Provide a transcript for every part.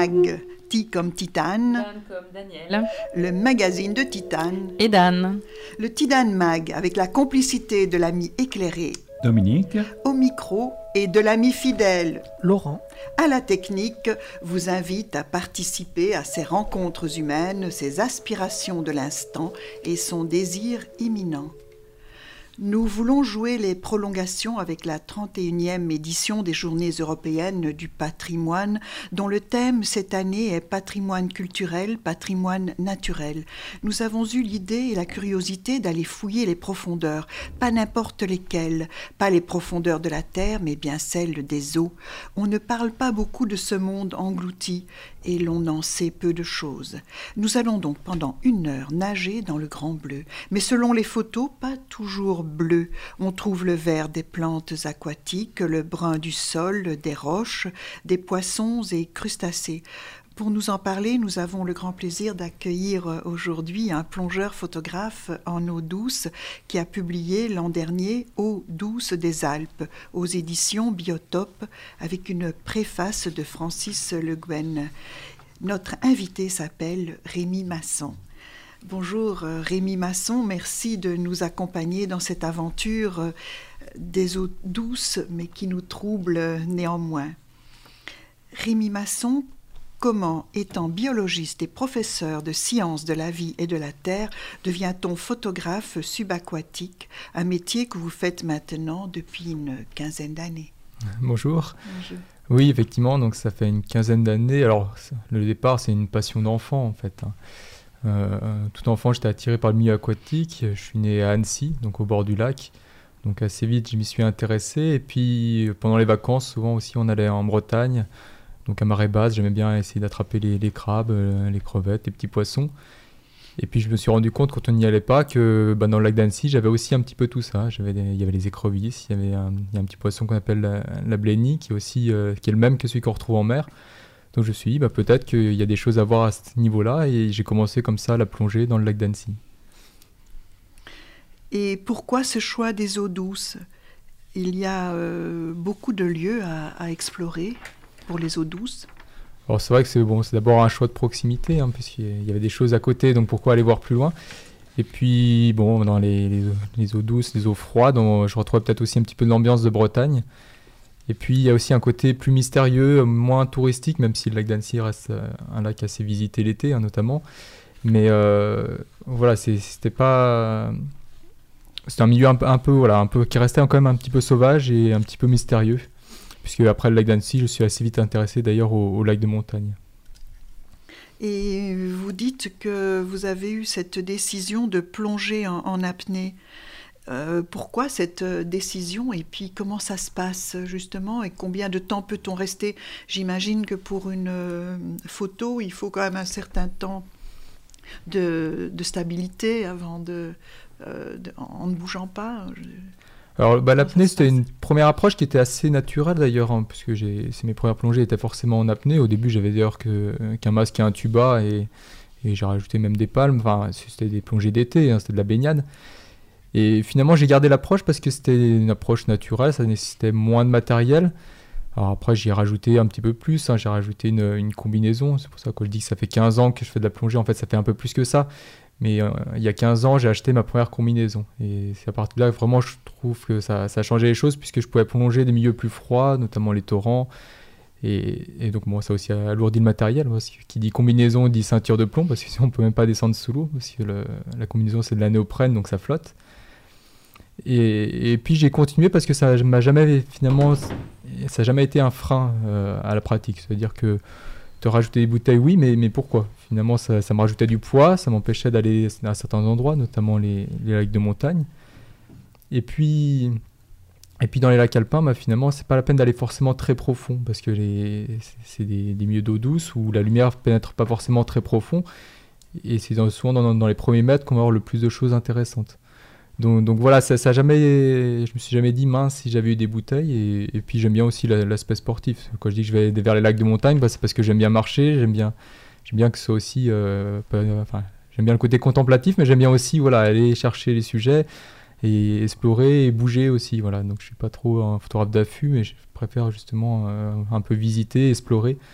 Mag, Ti comme Titane, Dan comme Daniel. le magazine de Titane, Et Dan. le Tidane Mag, avec la complicité de l'ami éclairé, Dominique, au micro, et de l'ami fidèle, Laurent. à la technique, vous invite à participer à ces rencontres humaines, ces aspirations de l'instant et son désir imminent. Nous voulons jouer les prolongations avec la 31e édition des Journées européennes du patrimoine, dont le thème cette année est patrimoine culturel, patrimoine naturel. Nous avons eu l'idée et la curiosité d'aller fouiller les profondeurs, pas n'importe lesquelles, pas les profondeurs de la terre, mais bien celles des eaux. On ne parle pas beaucoup de ce monde englouti et l'on en sait peu de choses. Nous allons donc pendant 1 heure nager dans le grand bleu, mais selon les photos, pas toujours bleu. On trouve le vert des plantes aquatiques, le brun du sol, des roches, des poissons et crustacés. Pour nous en parler, nous avons le grand plaisir d'accueillir aujourd'hui un plongeur photographe en eau douce qui a publié l'an dernier « Eau douce des Alpes » aux éditions Biotope avec une préface de Francis Le Guen. Notre invité s'appelle Rémi Masson. Bonjour Rémi Masson, merci de nous accompagner dans cette aventure des eaux douces mais qui nous trouble néanmoins. Rémi Masson, comment, étant biologiste et professeur de sciences de la vie et de la terre, devient-on photographe subaquatique, un métier que vous faites maintenant depuis une quinzaine d'années? Bonjour. Bonjour. Oui, effectivement, donc ça fait une quinzaine d'années. Alors, le départ, c'est une passion d'enfant, en fait. Tout enfant, j'étais attiré par le milieu aquatique. Je suis né à Annecy, donc au bord du lac. Donc assez vite, je m'y suis intéressé. Et puis, pendant les vacances, souvent aussi, on allait en Bretagne. Donc à marée basse, j'aimais bien essayer d'attraper les crabes, les crevettes, les petits poissons. Et puis je me suis rendu compte quand on n'y allait pas que dans le lac d'Annecy, j'avais aussi un petit peu tout ça. Il y avait les écrevisses, il y a un petit poisson qu'on appelle la blénie, qui est le même que celui qu'on retrouve en mer. Donc je me suis dit peut-être qu'il y a des choses à voir à ce niveau-là, et j'ai commencé comme ça la plongée dans le lac d'Annecy. Et pourquoi ce choix des eaux douces? Il y a beaucoup de lieux à explorer pour les eaux douces. Alors c'est vrai que c'est d'abord un choix de proximité, puisqu'il y avait des choses à côté, donc pourquoi aller voir plus loin? Et puis dans les eaux douces, les eaux froides, je retrouve peut-être aussi un petit peu de l'ambiance de Bretagne. Et puis il y a aussi un côté plus mystérieux, moins touristique, même si le lac d'Annecy reste un lac assez visité l'été notamment. Mais voilà, c'était un milieu un peu qui restait quand même un petit peu sauvage et un petit peu mystérieux. Puisque après le lac d'Annecy, je suis assez vite intéressé d'ailleurs au lac de montagne. Et vous dites que vous avez eu cette décision de plonger en apnée. Pourquoi cette décision et puis comment ça se passe justement et combien de temps peut-on rester? J'imagine que pour une photo, il faut quand même un certain temps de stabilité avant en ne bougeant pas. Alors l'apnée, c'était une première approche qui était assez naturelle d'ailleurs, puisque mes premières plongées étaient forcément en apnée. Au début, j'avais d'ailleurs qu'un masque et un tuba et j'ai rajouté même des palmes. Enfin, c'était des plongées d'été, c'était de la baignade. Et finalement, j'ai gardé l'approche parce que c'était une approche naturelle, ça nécessitait moins de matériel. Alors après, j'y ai rajouté un petit peu plus, j'ai rajouté une combinaison. C'est pour ça que je dis que ça fait 15 ans que je fais de la plongée. En fait, ça fait un peu plus que ça. Mais il y a 15 ans, j'ai acheté ma première combinaison. Et c'est à partir de là que vraiment je trouve que ça a changé les choses, puisque je pouvais plonger des milieux plus froids, notamment les torrents. Et donc ça a aussi alourdi le matériel. Qui dit combinaison dit ceinture de plomb, parce que sinon on ne peut même pas descendre sous l'eau, parce que la combinaison c'est de la néoprène, donc ça flotte. Et puis j'ai continué parce que ça n'a jamais été un frein à la pratique. C'est-à-dire que de rajouter des bouteilles, oui, mais pourquoi? Finalement, ça me rajoutait du poids, ça m'empêchait d'aller à certains endroits, notamment les lacs de montagne. Et puis dans les lacs alpins, finalement, c'est pas la peine d'aller forcément très profond, parce que c'est des milieux d'eau douce où la lumière pénètre pas forcément très profond. Et c'est souvent dans les premiers mètres qu'on va avoir le plus de choses intéressantes. Donc voilà, je me suis jamais dit mince si j'avais eu des bouteilles, et puis j'aime bien aussi l'aspect sportif. Quand je dis que je vais vers les lacs de montagne, c'est parce que j'aime bien marcher, j'aime bien que ce soit aussi, j'aime bien le côté contemplatif, mais j'aime bien aussi aller chercher les sujets et explorer et bouger aussi. Voilà. Donc je suis pas trop un photographe d'affût, mais je préfère justement un peu visiter, explorer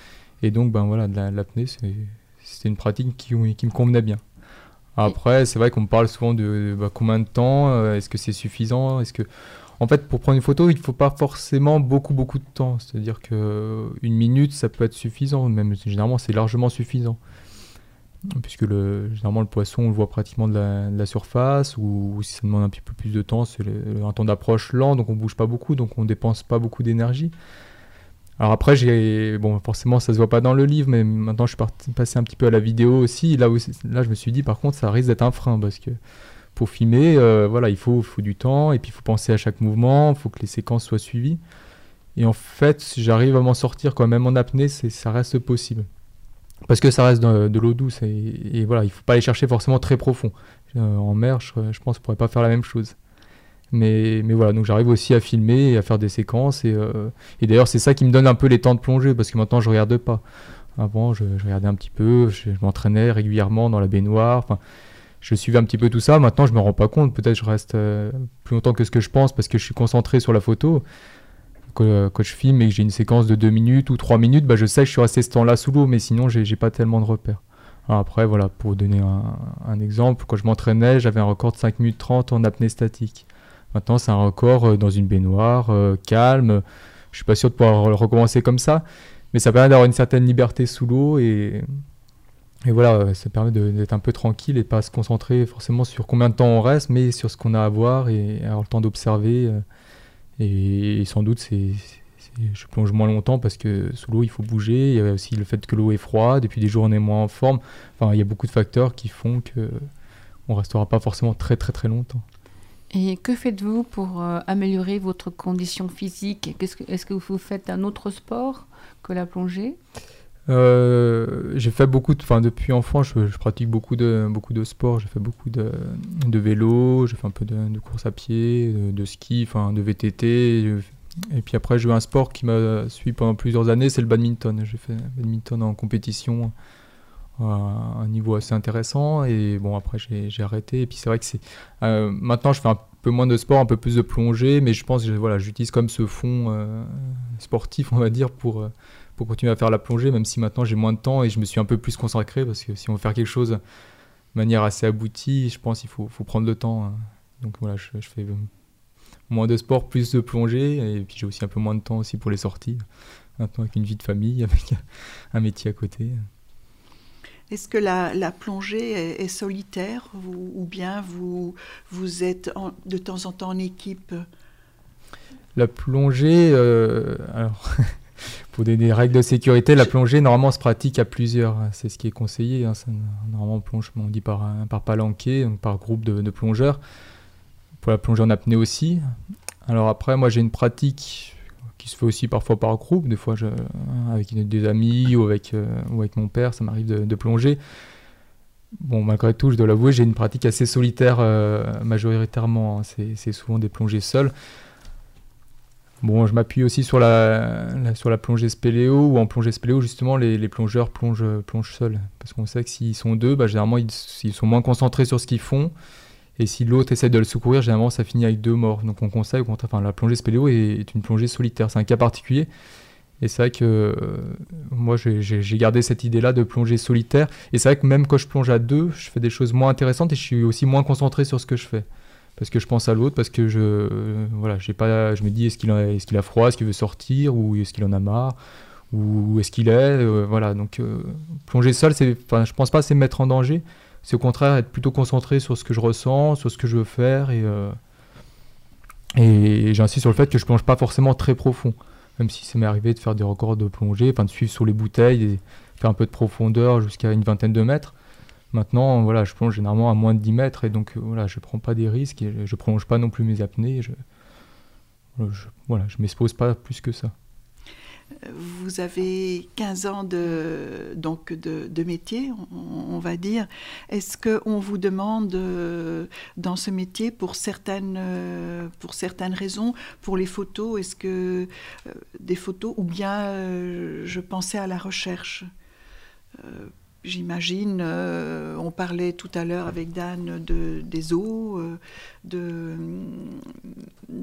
Et donc, ben voilà, l'apnée, c'était une pratique qui me convenait bien. Après, c'est vrai qu'on me parle souvent de combien de temps, est-ce que c'est suffisant, En fait, pour prendre une photo, il ne faut pas forcément beaucoup de temps. C'est-à-dire qu'une minute, ça peut être suffisant, même généralement, c'est largement suffisant. Puisque généralement, le poisson, on le voit pratiquement de la surface, ou si ça demande un petit peu plus de temps, c'est un temps d'approche lent, donc on ne bouge pas beaucoup, donc on ne dépense pas beaucoup d'énergie. Alors après, forcément, ça se voit pas dans le livre, mais maintenant, je suis passé un petit peu à la vidéo aussi. Là, je me suis dit, par contre, ça risque d'être un frein, parce que pour filmer, voilà, il faut du temps, et puis il faut penser à chaque mouvement, il faut que les séquences soient suivies. Et en fait, si j'arrive à m'en sortir quand même en apnée, ça reste possible. Parce que ça reste de l'eau douce, et voilà, il ne faut pas aller chercher forcément très profond. En mer, je pense qu'on ne pourrait pas faire la même chose. Mais voilà, donc j'arrive aussi à filmer et à faire des séquences. Et d'ailleurs, c'est ça qui me donne un peu les temps de plongée, parce que maintenant, je ne regarde pas. Avant, je regardais un petit peu, je m'entraînais régulièrement dans la baignoire. Enfin, je suivais un petit peu tout ça. Maintenant, je ne me rends pas compte. Peut-être je reste plus longtemps que ce que je pense, parce que je suis concentré sur la photo. Quand je filme et que j'ai une séquence de 2 minutes ou 3 minutes, je sais que je suis resté ce temps-là sous l'eau, mais sinon, j'ai pas tellement de repères. Alors après, voilà, pour donner un exemple, quand je m'entraînais, j'avais un record de 5 minutes 30 en apnée statique. Maintenant, c'est un record dans une baignoire, calme. Je suis pas sûr de pouvoir le recommencer comme ça, mais ça permet d'avoir une certaine liberté sous l'eau et voilà, ça permet d'être un peu tranquille et pas se concentrer forcément sur combien de temps on reste, mais sur ce qu'on a à voir et avoir le temps d'observer. Et sans doute, je plonge moins longtemps parce que sous l'eau, il faut bouger. Il y a aussi le fait que l'eau est froide et puis des jours, on est moins en forme. Enfin, il y a beaucoup de facteurs qui font qu'on ne restera pas forcément très très très longtemps. Et que faites-vous pour améliorer votre condition physique ? Est-ce que vous faites un autre sport que la plongée ? J'ai fait depuis enfant, je pratique beaucoup de sports. J'ai fait beaucoup de vélo, j'ai fait un peu de course à pied, de ski, de VTT. Et puis après, j'ai eu un sport qui m'a suivi pendant plusieurs années, c'est le badminton. J'ai fait badminton en compétition à un niveau assez intéressant. Et bon, après, j'ai arrêté. Et puis c'est vrai que maintenant, je fais un peu moins de sport, un peu plus de plongée, mais je pense que j'utilise comme ce fond sportif, on va dire, pour continuer à faire la plongée, même si maintenant j'ai moins de temps et je me suis un peu plus consacré, parce que si on veut faire quelque chose de manière assez aboutie, je pense qu'il faut prendre le temps. Donc voilà, je fais moins de sport, plus de plongée, et puis j'ai aussi un peu moins de temps aussi pour les sorties, maintenant avec une vie de famille, avec un métier à côté. Est-ce que la plongée est solitaire ou bien vous êtes de temps en temps en équipe ? La plongée, alors... Pour des règles de sécurité, la plongée, normalement, se pratique à plusieurs. C'est ce qui est conseillé. Normalement, on dit par palanquet, donc par groupe de plongeurs. Pour la plongée en apnée aussi. Alors après, moi, j'ai une pratique qui se fait aussi parfois par groupe. Des fois, avec des amis ou avec mon père, ça m'arrive de plonger. Bon, malgré tout, je dois l'avouer, j'ai une pratique assez solitaire majoritairement. C'est souvent des plongées seules. Bon, je m'appuie aussi sur la plongée spéléo, où en plongée spéléo, justement, les plongeurs plongent seuls. Parce qu'on sait que s'ils sont deux, généralement, ils sont moins concentrés sur ce qu'ils font. Et si l'autre essaie de le secourir, généralement, ça finit avec 2 morts. Donc on conseille, la plongée spéléo est une plongée solitaire. C'est un cas particulier. Et c'est vrai que moi, j'ai gardé cette idée-là de plongée solitaire. Et c'est vrai que même quand je plonge à 2, je fais des choses moins intéressantes et je suis aussi moins concentré sur ce que je fais. Parce que je pense à l'autre, parce que je me dis est-ce qu'il a froid, est-ce qu'il veut sortir, ou est-ce qu'il en a marre, ou est-ce qu'il est, voilà. Donc plonger seul, je pense pas c'est me mettre en danger, c'est au contraire être plutôt concentré sur ce que je ressens, sur ce que je veux faire, et j'insiste sur le fait que je plonge pas forcément très profond, même si ça m'est arrivé de faire des records de plongée, de suivre sur les bouteilles et faire un peu de profondeur jusqu'à une vingtaine de mètres. Maintenant, voilà, je plonge généralement à moins de 10 mètres et donc voilà, je ne prends pas des risques et je ne prolonge pas non plus mes apnées. Je m'expose pas plus que ça. Vous avez 15 ans de métier, on va dire. Est-ce qu'on vous demande dans ce métier pour certaines raisons, pour les photos, est-ce que des photos, ou bien je pensais à la recherche j'imagine, on parlait tout à l'heure avec Dan des eaux,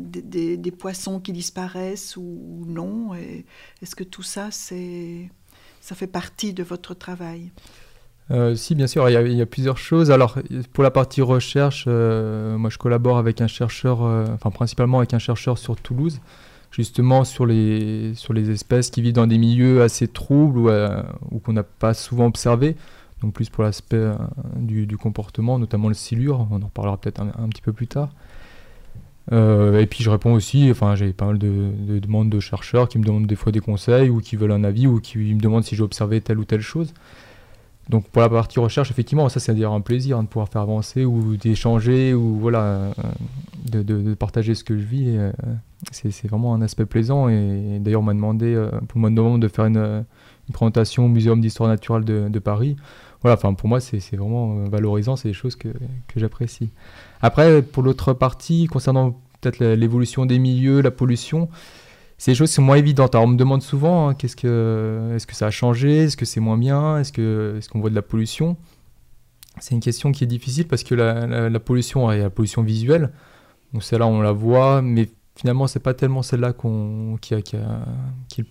des poissons qui disparaissent ou non. Est-ce que tout ça, c'est Ça fait partie de votre travail. Si, bien sûr, il y a plusieurs choses. Alors, pour la partie recherche, moi je collabore avec un chercheur, principalement avec un chercheur sur Toulouse, justement sur les espèces qui vivent dans des milieux assez troubles ou qu'on n'a pas souvent observés. Donc plus pour l'aspect du comportement, notamment le silure, on en reparlera peut-être un petit peu plus tard. Et puis je réponds aussi, j'ai pas mal de demandes de chercheurs qui me demandent des fois des conseils ou qui veulent un avis ou qui me demandent si j'ai observé telle ou telle chose. Donc pour la partie recherche, effectivement, ça c'est d'ailleurs un plaisir de pouvoir faire avancer ou d'échanger ou voilà, de partager ce que je vis. C'est vraiment un aspect plaisant. Et d'ailleurs on m'a demandé pour le mois de novembre de faire une présentation au Muséum d'Histoire Naturelle de Paris. Voilà, pour moi c'est vraiment valorisant, c'est des choses que j'apprécie. Après, pour l'autre partie, concernant peut-être l'évolution des milieux, la pollution, c'est des choses qui sont moins évidentes. Alors on me demande souvent, est-ce que ça a changé, est-ce que c'est moins bien, est-ce qu'on voit de la pollution? C'est une question qui est difficile parce que la pollution, il y a la pollution visuelle, donc celle-là on la voit, mais finalement c'est pas tellement celle-là qui a le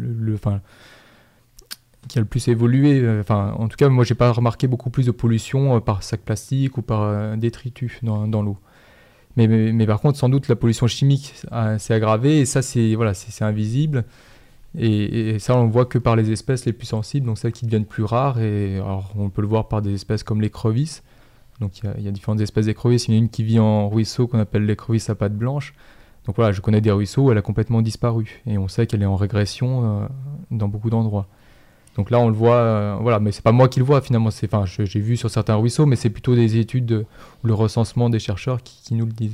plus évolué. En tout cas, moi j'ai pas remarqué beaucoup plus de pollution par sac plastique ou par détritus dans l'eau. Mais par contre, sans doute, la pollution chimique s'est aggravée et ça, c'est invisible. Et ça, on le voit que par les espèces les plus sensibles, donc celles qui deviennent plus rares. Et alors, on peut le voir par des espèces comme l'écrevisse. Donc, il y a différentes espèces d'écrevisses. Il y en a une qui vit en ruisseau qu'on appelle l'écrevisse à pattes blanches. Donc voilà, je connais des ruisseaux où elle a complètement disparu. Et on sait qu'elle est en régression dans beaucoup d'endroits. Donc là, on le voit, mais c'est pas moi qui le vois finalement. J'ai vu sur certains ruisseaux, mais c'est plutôt des études ou le recensement des chercheurs qui nous le disent.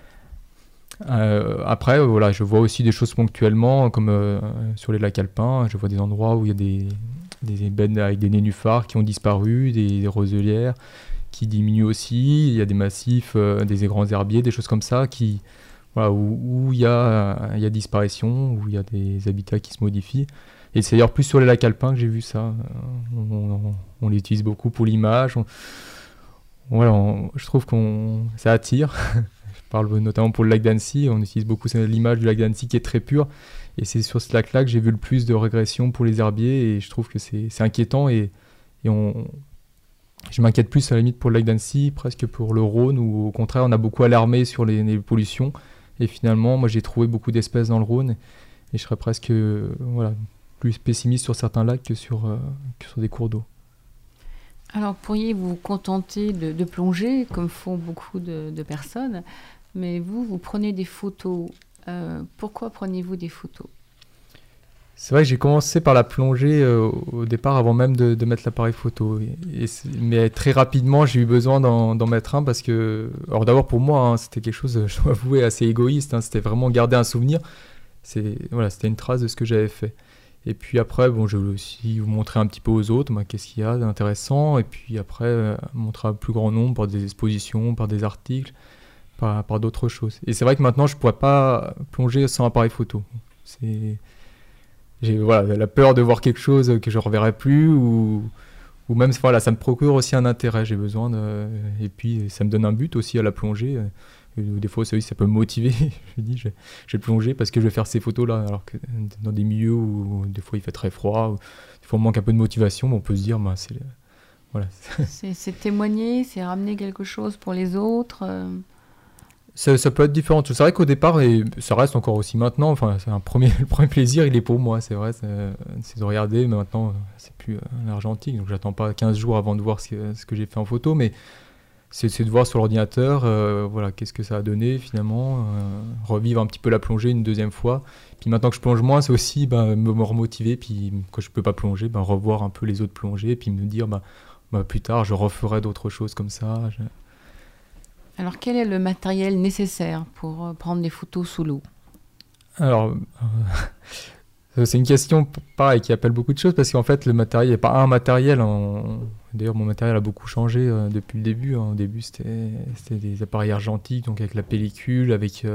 Après, je vois aussi des choses ponctuellement, comme sur les lacs alpins. Je vois des endroits où il y a des baies avec des nénuphars qui ont disparu, des roselières qui diminuent aussi. Il y a des massifs, des grands herbiers, des choses comme ça où il y a disparition, où il y a des habitats qui se modifient. Et c'est d'ailleurs plus sur les lacs alpins que j'ai vu ça. On les utilise beaucoup pour l'image. Je trouve ça attire. Je parle notamment pour le lac d'Annecy. On utilise beaucoup l'image du lac d'Annecy qui est très pure. Et c'est sur ce lac-là que j'ai vu le plus de régression pour les herbiers. Et je trouve que c'est inquiétant. Je m'inquiète plus à la limite pour le lac d'Annecy, presque pour le Rhône, où au contraire on a beaucoup alarmé sur les pollutions. Et finalement, moi j'ai trouvé beaucoup d'espèces dans le Rhône. Et je serais presque plus pessimiste sur certains lacs que sur des cours d'eau. Alors, pourriez-vous vous contenter de plonger, comme font beaucoup de personnes, mais vous prenez des photos. Pourquoi prenez-vous des photos? C'est vrai que j'ai commencé par la plongée au départ, avant même de mettre l'appareil photo. Mais très rapidement, j'ai eu besoin d'en mettre un parce que... Alors d'abord, pour moi, c'était quelque chose, je dois avouer, assez égoïste. C'était vraiment garder un souvenir. C'était une trace de ce que j'avais fait. Et puis après, je voulais aussi vous montrer un petit peu aux autres qu'est-ce qu'il y a d'intéressant. Et puis après, montrer à un plus grand nombre par des expositions, par des articles, par d'autres choses. Et c'est vrai que maintenant, je ne pourrais pas plonger sans appareil photo. J'ai la peur de voir quelque chose que je ne reverrai plus ou même, ça me procure aussi un intérêt. J'ai besoin et puis, ça me donne un but aussi à la plongée. Des fois, ça peut me motiver. Je me dis, je vais plonger parce que je vais faire ces photos-là. Alors que dans des milieux où des fois il fait très froid, où des fois on manque un peu de motivation, on peut se dire, c'est témoigner, c'est ramener quelque chose pour les autres. Ça peut être différent. C'est vrai qu'au départ, et ça reste encore aussi maintenant, c'est le premier plaisir, il est pour moi, c'est vrai. C'est de regarder, mais maintenant, c'est plus l'argentique. Donc j'attends pas 15 jours avant de voir ce que j'ai fait en photo, mais c'est de voir sur l'ordinateur qu'est-ce que ça a donné finalement, revivre un petit peu la plongée une deuxième fois. Puis maintenant que je plonge moins, c'est aussi me remotiver, puis quand je peux pas plonger, revoir un peu les autres plongées, puis me dire plus tard je referai d'autres choses comme ça. Alors quel est le matériel nécessaire pour prendre des photos sous l'eau? Alors c'est une question pareil qui appelle beaucoup de choses parce qu'en fait le matériel, il n'y a pas un matériel. D'ailleurs mon matériel a beaucoup changé depuis le début. Au début c'était des appareils argentiques, donc avec la pellicule, avec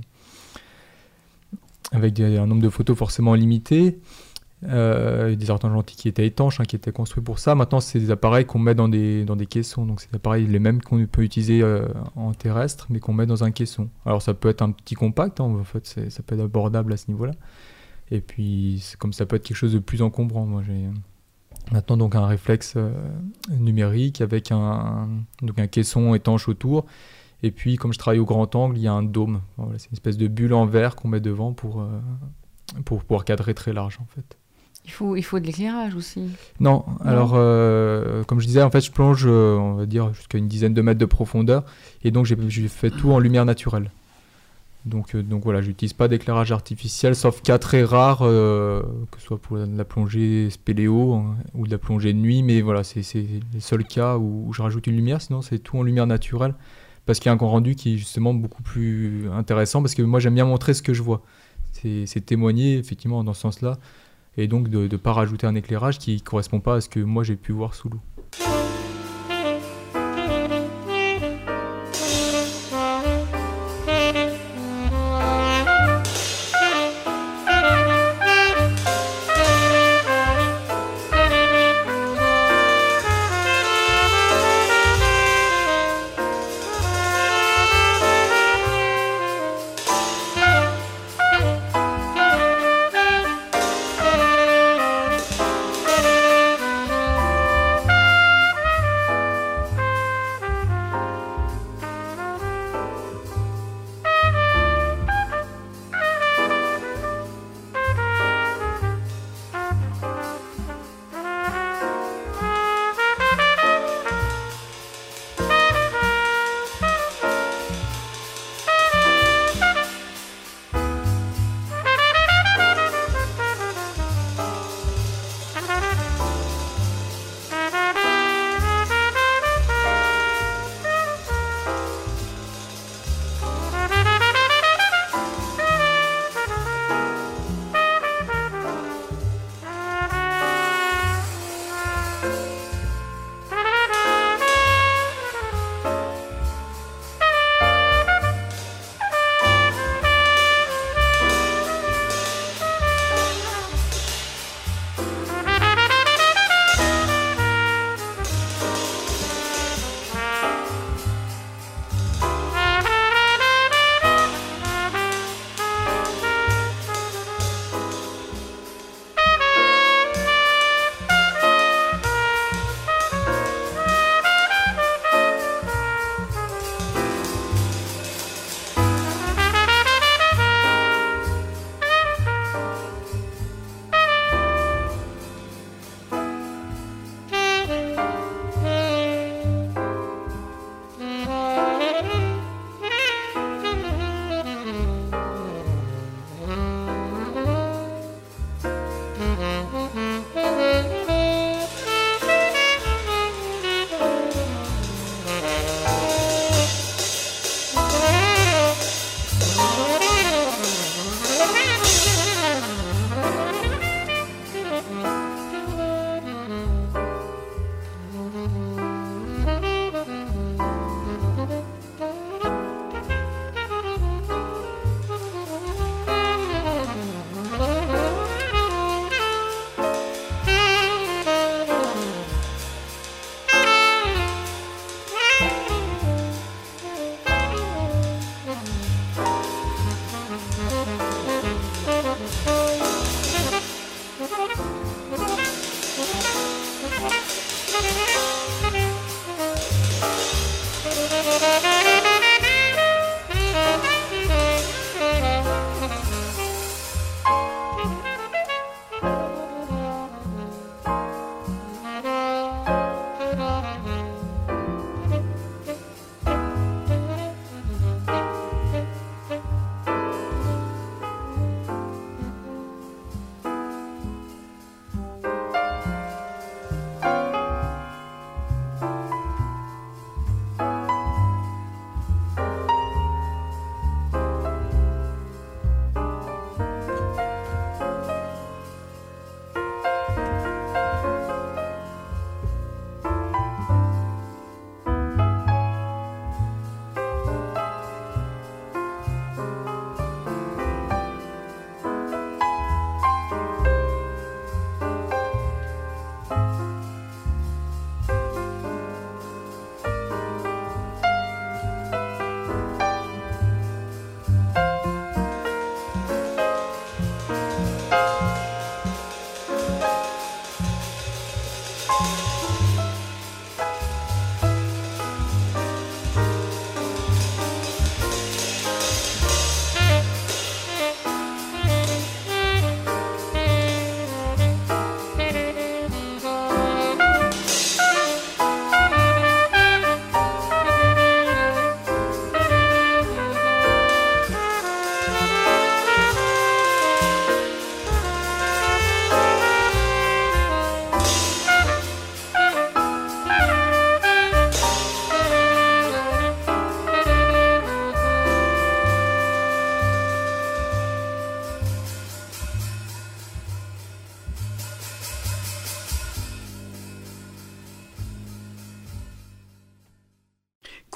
un nombre de photos forcément limité, des argentiques qui étaient étanches, qui étaient construits pour ça. Maintenant c'est des appareils qu'on met dans des caissons, donc c'est des appareils les mêmes qu'on peut utiliser en terrestre mais qu'on met dans un caisson. Alors ça peut être un petit compact, en fait ça peut être abordable à ce niveau-là. Et puis, comme ça peut être quelque chose de plus encombrant. Moi, Maintenant, donc un réflexe numérique avec donc un caisson étanche autour. Et puis, comme je travaille au grand angle, il y a un dôme. Voilà, c'est une espèce de bulle en verre qu'on met devant pour pouvoir cadrer très large, en fait. Il faut de l'éclairage aussi. Non, alors, comme je disais, en fait, je plonge, on va dire, jusqu'à une dizaine de mètres de profondeur. Et donc, j'ai fait tout en lumière naturelle. Donc voilà, j'utilise pas d'éclairage artificiel, sauf cas très rares, que ce soit pour de la plongée spéléo ou de la plongée de nuit. Mais voilà, c'est les seuls cas où je rajoute une lumière. Sinon, c'est tout en lumière naturelle. Parce qu'il y a un rendu qui est justement beaucoup plus intéressant. Parce que moi, j'aime bien montrer ce que je vois. C'est témoigner, effectivement, dans ce sens-là. Et donc de ne pas rajouter un éclairage qui ne correspond pas à ce que moi, j'ai pu voir sous l'eau.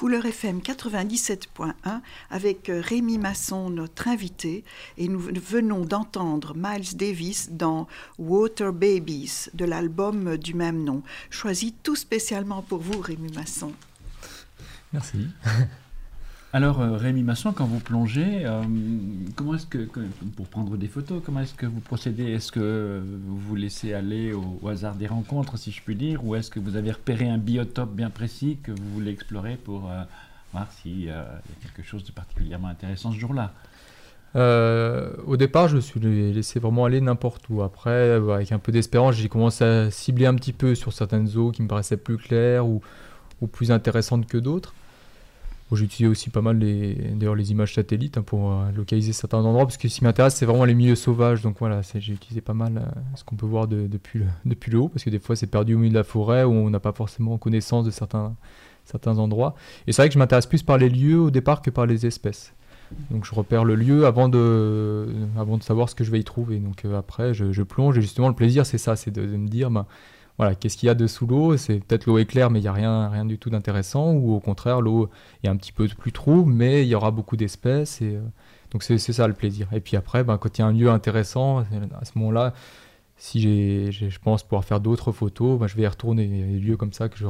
Couleur FM 97.1 avec Rémi Masson, notre invité, et nous venons d'entendre Miles Davis dans Water Babies de l'album du même nom, choisi tout spécialement pour vous, Rémi Masson. Merci. Alors, Rémi Masson, quand vous plongez, comment est-ce que, pour prendre des photos, comment est-ce que vous procédez? Est-ce que vous vous laissez aller au hasard des rencontres, si je puis dire, ou est-ce que vous avez repéré un biotope bien précis que vous voulez explorer pour voir s'il y a quelque chose de particulièrement intéressant ce jour-là? Au départ, je me suis laissé vraiment aller n'importe où. Après, avec un peu d'espérance, j'ai commencé à cibler un petit peu sur certaines eaux qui me paraissaient plus claires ou plus intéressantes que d'autres. J'ai utilisé aussi pas mal les images satellites pour localiser certains endroits, parce que ce qui m'intéresse, c'est vraiment les milieux sauvages. Donc voilà, j'ai utilisé pas mal ce qu'on peut voir depuis le haut, parce que des fois, c'est perdu au milieu de la forêt où on n'a pas forcément connaissance de certains endroits. Et c'est vrai que je m'intéresse plus par les lieux au départ que par les espèces. Donc je repère le lieu avant de savoir ce que je vais y trouver. Donc après, je plonge, et justement, le plaisir, c'est ça, c'est de me dire... Voilà, qu'est-ce qu'il y a de sous l'eau? C'est peut-être l'eau est claire, mais il n'y a rien du tout d'intéressant, ou au contraire, l'eau est un petit peu plus trouble, mais il y aura beaucoup d'espèces. Donc c'est ça le plaisir. Et puis après, quand il y a un lieu intéressant, à ce moment-là, si je pense pouvoir faire d'autres photos, je vais y retourner. Il y a des lieux comme ça où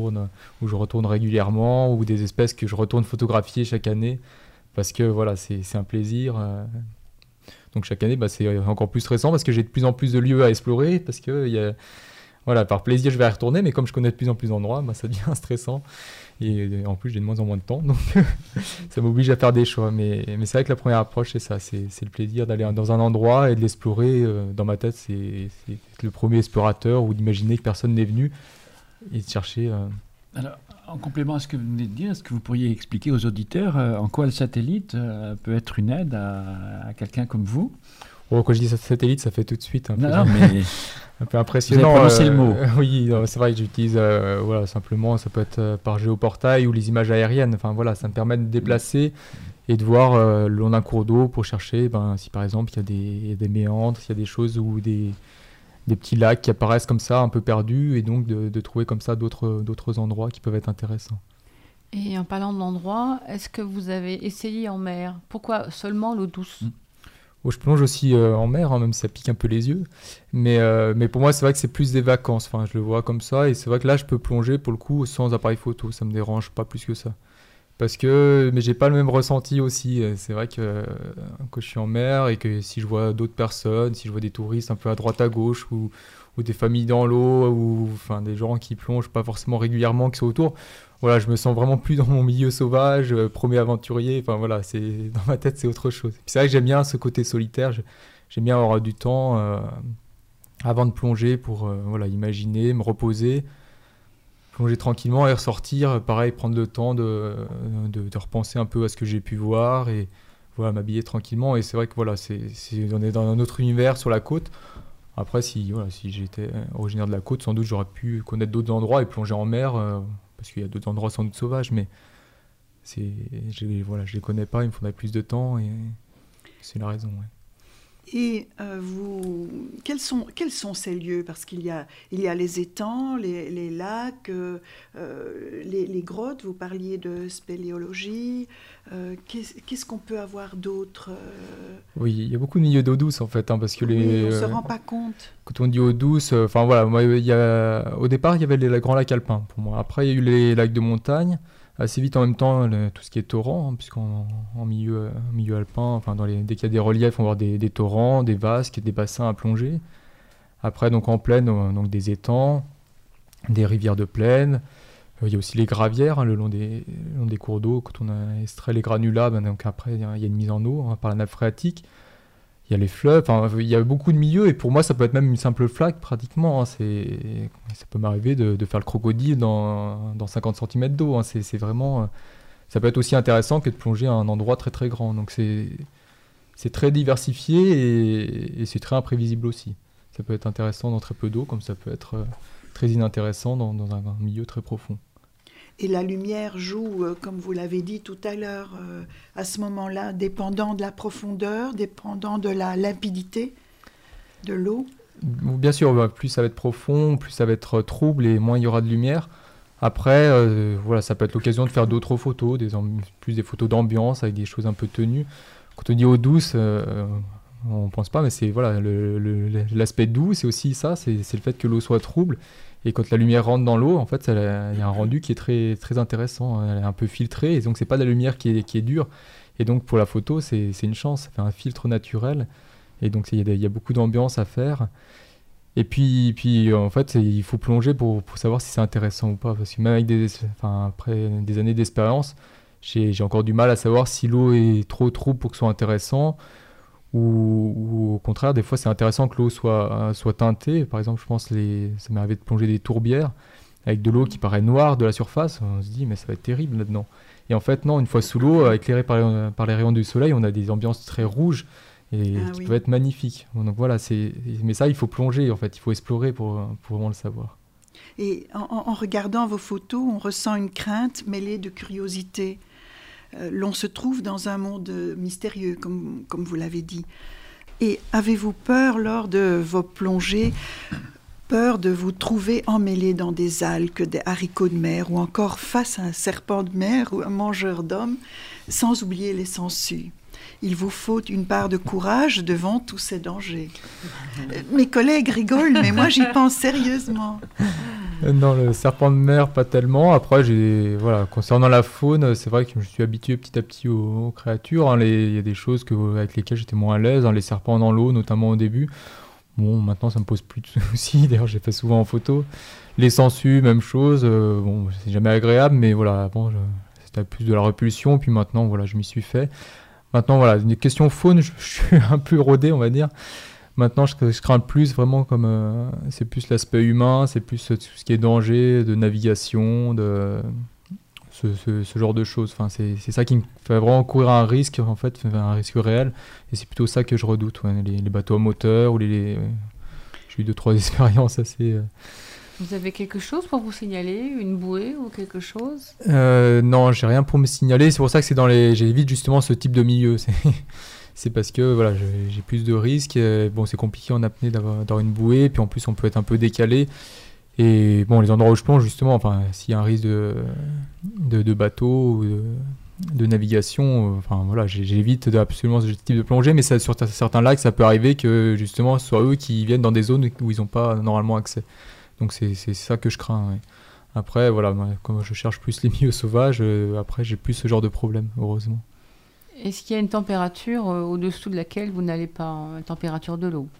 je retourne régulièrement, ou des espèces que je retourne photographier chaque année, parce que voilà, c'est un plaisir. Donc chaque année, c'est encore plus stressant, parce que j'ai de plus en plus de lieux à explorer, parce que il y a... Voilà, par plaisir, je vais y retourner, mais comme je connais de plus en plus d'endroits, ça devient stressant. Et en plus, j'ai de moins en moins de temps, donc ça m'oblige à faire des choix. Mais c'est vrai que la première approche, c'est ça, c'est le plaisir d'aller dans un endroit et de l'explorer. Dans ma tête, c'est le premier explorateur, ou d'imaginer que personne n'est venu, et de chercher... Alors, en complément à ce que vous venez de dire, est-ce que vous pourriez expliquer aux auditeurs en quoi le satellite peut être une aide à quelqu'un comme vous? Quand je dis satellite, ça fait tout de suite un peu impressionnant. Vous avez prononcé le mot. Oui, c'est vrai que j'utilise simplement, ça peut être par géoportail ou les images aériennes. Enfin voilà, ça me permet de déplacer et de voir le long d'un cours d'eau pour chercher si par exemple il y a des méandres, s'il y a des choses, ou des petits lacs qui apparaissent comme ça un peu perdus, et donc de trouver comme ça d'autres endroits qui peuvent être intéressants. Et en parlant d'endroits, est-ce que vous avez essayé en mer? Pourquoi seulement l'eau douce? Je plonge aussi en mer, même si ça pique un peu les yeux. Mais pour moi, c'est vrai que c'est plus des vacances. Enfin, je le vois comme ça. Et c'est vrai que là, je peux plonger, pour le coup, sans appareil photo. Ça me dérange pas plus que ça. Mais j'ai pas le même ressenti aussi. C'est vrai que quand je suis en mer, et que si je vois d'autres personnes, si je vois des touristes un peu à droite à gauche, ou des familles dans l'eau, ou des gens qui plongent pas forcément régulièrement, qui sont autour, voilà, je me sens vraiment plus dans mon milieu sauvage, premier aventurier. Enfin voilà, dans ma tête, c'est autre chose. Puis c'est vrai que j'aime bien ce côté solitaire. J'aime bien avoir du temps avant de plonger pour imaginer, me reposer, plonger tranquillement et ressortir. Pareil, prendre le temps de repenser un peu à ce que j'ai pu voir, et voilà, m'habiller tranquillement. Et c'est vrai que voilà, on est dans un autre univers sur la côte. Après, si j'étais originaire de la côte, sans doute j'aurais pu connaître d'autres endroits et plonger en mer. Parce qu'il y a d'autres endroits sans doute sauvages, mais je les connais pas, il me faudrait plus de temps, et c'est la raison. Ouais. Et quels sont ces lieux? Parce qu'il y a les étangs, les lacs, les grottes. Vous parliez de spéléologie. Qu'est-ce qu'on peut avoir d'autre? Oui, il y a beaucoup de milieux d'eau douce en fait, parce que on se rend pas compte. Quand on dit eau douce, moi, au départ, il y avait les grands lacs alpins pour moi. Après, il y a eu les lacs de montagne. Assez vite en même temps, tout ce qui est torrent, puisqu'en milieu alpin, dès qu'il y a des reliefs, on va voir des torrents, des vasques, des bassins à plonger. Après, donc en plaine, donc des étangs, des rivières de plaine. Il y a aussi les gravières, le long des cours d'eau. Quand on a extrait les granulats, donc après, il y a une mise en eau par la nappe phréatique. Il y a les fleuves, il y a beaucoup de milieux, et pour moi ça peut être même une simple flaque pratiquement. Ça peut m'arriver de faire le crocodile dans 50 cm d'eau. C'est vraiment, ça peut être aussi intéressant que de plonger à un endroit très très grand. Donc c'est très diversifié, et c'est très imprévisible aussi. Ça peut être intéressant dans très peu d'eau, comme ça peut être très inintéressant dans un milieu très profond. Et la lumière joue, comme vous l'avez dit tout à l'heure, à ce moment-là, dépendant de la profondeur, dépendant de la limpidité de l'eau. Bien sûr, plus ça va être profond, plus ça va être trouble, et moins il y aura de lumière. Après, voilà, ça peut être l'occasion de faire d'autres photos, plus des photos d'ambiance avec des choses un peu tenues. Quand on dit eau douce, on pense pas, mais c'est voilà, l'aspect doux, c'est aussi ça, c'est le fait que l'eau soit trouble. Et quand la lumière rentre dans l'eau, en fait, il y a un rendu qui est très, très intéressant. Elle est un peu filtrée, et donc c'est pas de la lumière qui est dure. Et donc pour la photo, c'est une chance, ça fait un filtre naturel. Et donc il y a beaucoup d'ambiance à faire. Et puis en fait, il faut plonger pour savoir si c'est intéressant ou pas. Parce que même après des années d'expérience, j'ai encore du mal à savoir si l'eau est trop trouble pour que ce soit intéressant. Ou au contraire, des fois c'est intéressant que l'eau soit teintée. Par exemple, je pense ça m'est arrivé de plonger des tourbières avec de l'eau qui paraît noire de la surface. On se dit mais ça va être terrible là-dedans. Et en fait non, une fois sous l'eau, éclairé par les rayons du soleil, on a des ambiances très rouges et qui peuvent être magnifiques. Donc voilà, mais ça il faut plonger en fait, il faut explorer pour vraiment le savoir. Et en regardant vos photos, on ressent une crainte mêlée de curiosité. L'on se trouve dans un monde mystérieux, comme vous l'avez dit. Et avez-vous peur lors de vos plongées, peur de vous trouver emmêlé dans des algues, des haricots de mer, ou encore face à un serpent de mer ou un mangeur d'hommes, sans oublier les sangsues? Il vous faut une part de courage devant tous ces dangers. Mes collègues rigolent, mais moi j'y pense sérieusement. Non, le serpent de mer, pas tellement. Après, concernant la faune, c'est vrai que je me suis habitué petit à petit aux créatures. Hein. Il y a des choses avec lesquelles j'étais moins à l'aise. Hein. Les serpents dans l'eau, notamment au début. Bon, maintenant, ça me pose plus de soucis. D'ailleurs, j'ai fait souvent en photo. Les sangsues, même chose. Bon, c'est jamais agréable, mais voilà, avant, c'était plus de la répulsion. Puis maintenant, voilà, je m'y suis fait. Maintenant, voilà, une question faune, je suis un peu rodé, on va dire. Maintenant, je crains plus vraiment c'est plus l'aspect humain, c'est plus tout ce qui est danger, de navigation, de ce genre de choses. Enfin, c'est ça qui me fait vraiment courir un risque, en fait, un risque réel. Et c'est plutôt ça que je redoute, ouais, les bateaux à moteur ou j'ai eu 2-3 expériences assez. Vous avez quelque chose pour vous signaler, une bouée ou quelque chose? Non, j'ai rien pour me signaler. C'est pour ça que j'évite justement ce type de milieu. C'est parce que voilà, j'ai plus de risques. Bon, c'est compliqué en apnée d'avoir une bouée, puis en plus on peut être un peu décalé. Et bon, les endroits où je plonge justement, enfin, s'il y a un risque de bateau ou de navigation, enfin voilà, j'évite absolument ce type de plongée. Mais sur certains lacs, ça peut arriver que justement ce soit eux qui viennent dans des zones où ils n'ont pas normalement accès. Donc c'est ça que je crains. Ouais. Après, voilà, comme je cherche plus les milieux sauvages, après j'ai plus ce genre de problème, heureusement. Est-ce qu'il y a une température au-dessous de laquelle vous n'allez pas, température de l'eau?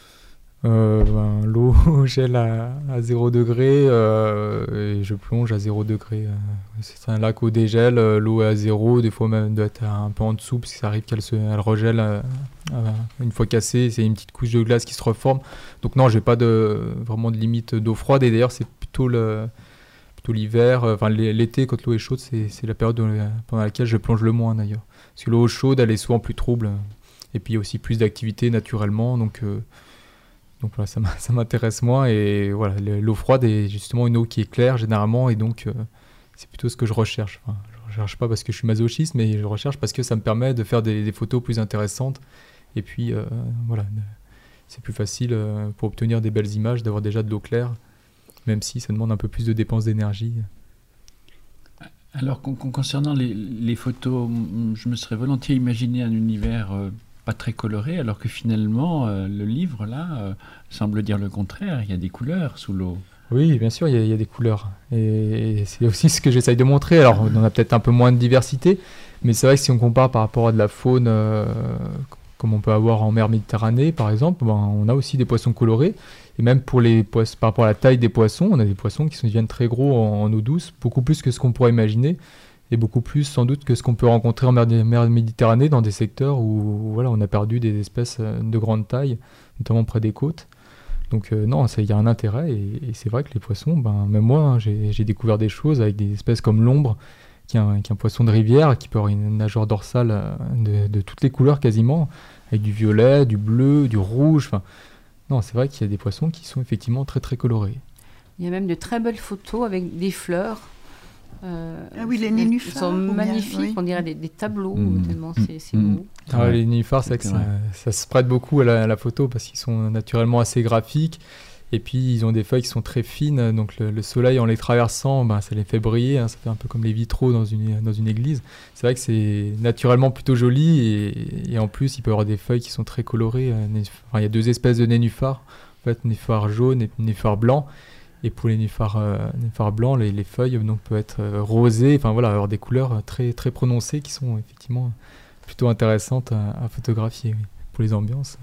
L'eau gèle à 0 degré et je plonge à 0 degré. C'est un lac où dégèle, l'eau est à 0, des fois même doit être un peu en dessous parce que ça arrive qu'elle regèle une fois cassée, c'est une petite couche de glace qui se reforme. Donc non, j'ai pas vraiment de limite d'eau froide et d'ailleurs c'est plutôt l'hiver, enfin l'été quand l'eau est chaude, c'est la période pendant laquelle je plonge le moins d'ailleurs. Parce que l'eau chaude, elle est souvent plus trouble. Et puis il y a aussi plus d'activité naturellement. Donc voilà, ça m'intéresse moins. Et voilà, l'eau froide est justement une eau qui est claire généralement. Et donc c'est plutôt ce que je recherche. Enfin, je ne recherche pas parce que je suis masochiste, mais je recherche parce que ça me permet de faire des photos plus intéressantes. Et puis voilà, c'est plus facile pour obtenir des belles images d'avoir déjà de l'eau claire, même si ça demande un peu plus de dépenses d'énergie. Alors, concernant les photos, je me serais volontiers imaginé un univers pas très coloré, alors que finalement, le livre, là, semble dire le contraire. Il y a des couleurs sous l'eau. Oui, bien sûr, il y a des couleurs. Et c'est aussi ce que j'essaye de montrer. Alors, on a peut-être un peu moins de diversité, mais c'est vrai que si on compare par rapport à de la faune, comme on peut avoir en mer Méditerranée, par exemple, on a aussi des poissons colorés. Et même par rapport à la taille des poissons, on a des poissons qui deviennent très gros en eau douce, beaucoup plus que ce qu'on pourrait imaginer, et beaucoup plus sans doute que ce qu'on peut rencontrer en mer Méditerranée dans des secteurs où voilà, on a perdu des espèces de grande taille, notamment près des côtes. Donc non, il y a un intérêt, et c'est vrai que les poissons, même moi, hein, j'ai découvert des choses avec des espèces comme l'ombre, qui est un poisson de rivière, qui peut avoir une nageoire dorsale de toutes les couleurs quasiment, avec du violet, du bleu, du rouge, non, c'est vrai qu'il y a des poissons qui sont effectivement très très colorés. Il y a même de très belles photos avec des fleurs. Ah oui, les nénuphars. Ils sont magnifiques, oui. On dirait des tableaux, tellement c'est beau. Les nénuphars, c'est vrai que ça se prête beaucoup à la photo parce qu'ils sont naturellement assez graphiques. Et puis ils ont des feuilles qui sont très fines, donc le soleil en les traversant, ça les fait briller, ça fait un peu comme les vitraux dans une église. C'est vrai que c'est naturellement plutôt joli, et en plus il peut y avoir des feuilles qui sont très colorées. Il y a 2 espèces de nénuphars, en fait, nénuphar jaune et nénuphar blanc. Et pour les nénuphars blancs, les feuilles donc, peuvent être rosées, avoir des couleurs très, très prononcées qui sont effectivement plutôt intéressantes à photographier, oui, pour les ambiances.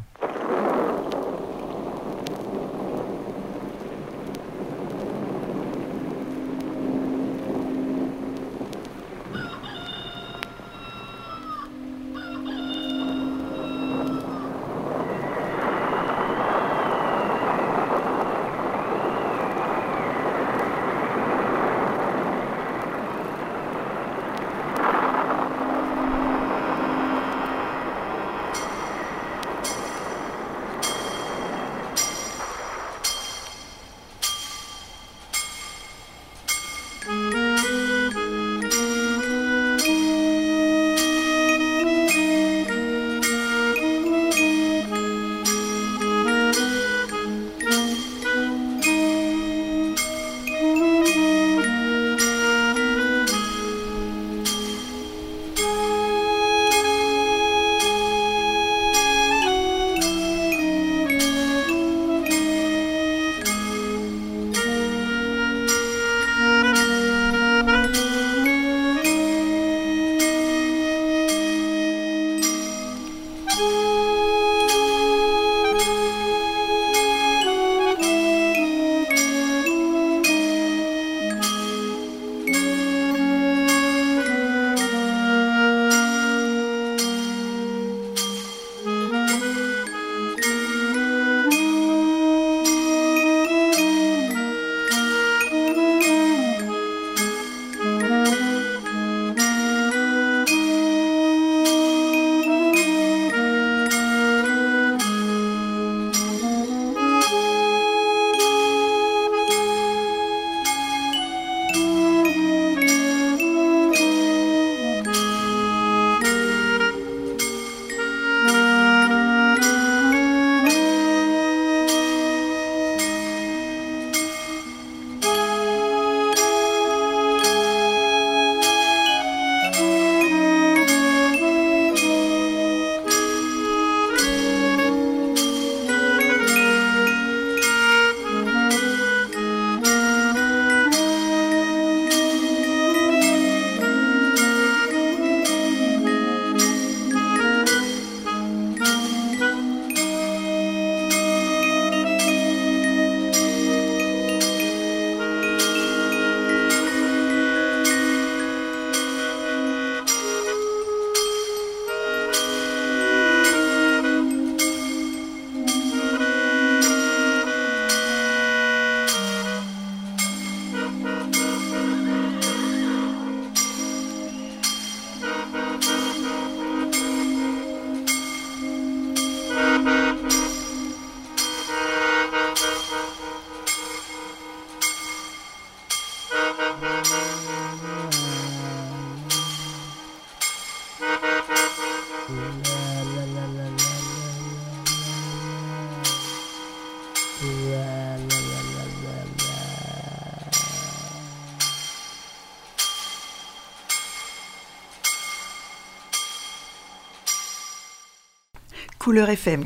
Couleur FM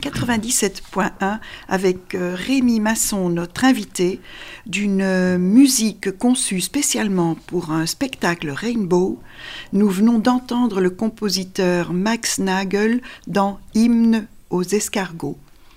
97.1 avec Rémi Masson, notre invité, d'une musique conçue spécialement pour un spectacle Rainbow. Nous venons d'entendre le compositeur Max Nagel dans Hymne aux escargots.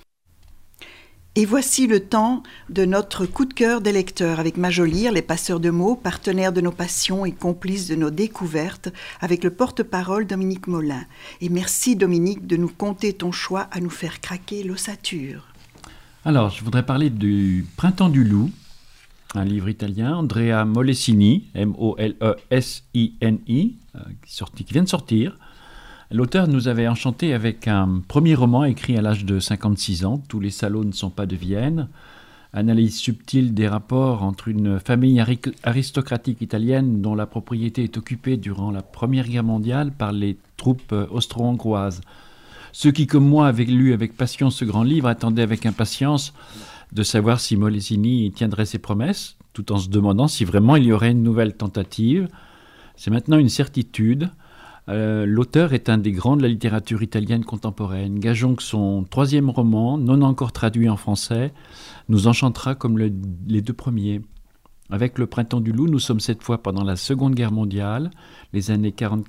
Et voici le temps de notre coup de cœur des lecteurs avec Majolire, les passeurs de mots, partenaires de nos passions et complices de nos découvertes, avec le porte-parole Dominique Molin. Et merci Dominique de nous conter ton choix à nous faire craquer l'ossature. Alors, je voudrais parler du Printemps du loup, un livre italien, Andrea Molesini, M-O-L-E-S-I-N-I, qui vient de sortir. L'auteur nous avait enchanté avec un premier roman écrit à l'âge de 56 ans, Tous les salauds ne sont pas de Vienne, analyse subtile des rapports entre une famille aristocratique italienne dont la propriété est occupée durant la Première Guerre mondiale par les troupes austro-hongroises. Ceux qui, comme moi, avaient lu avec passion ce grand livre attendaient avec impatience de savoir si Molesini tiendrait ses promesses, tout en se demandant si vraiment il y aurait une nouvelle tentative. C'est maintenant une certitude. L'auteur est un des grands de la littérature italienne contemporaine. Gageons que son 3e roman, non encore traduit en français, nous enchantera comme les 2 premiers. Avec Le Printemps du Loup, nous sommes cette fois pendant la Seconde Guerre mondiale, les années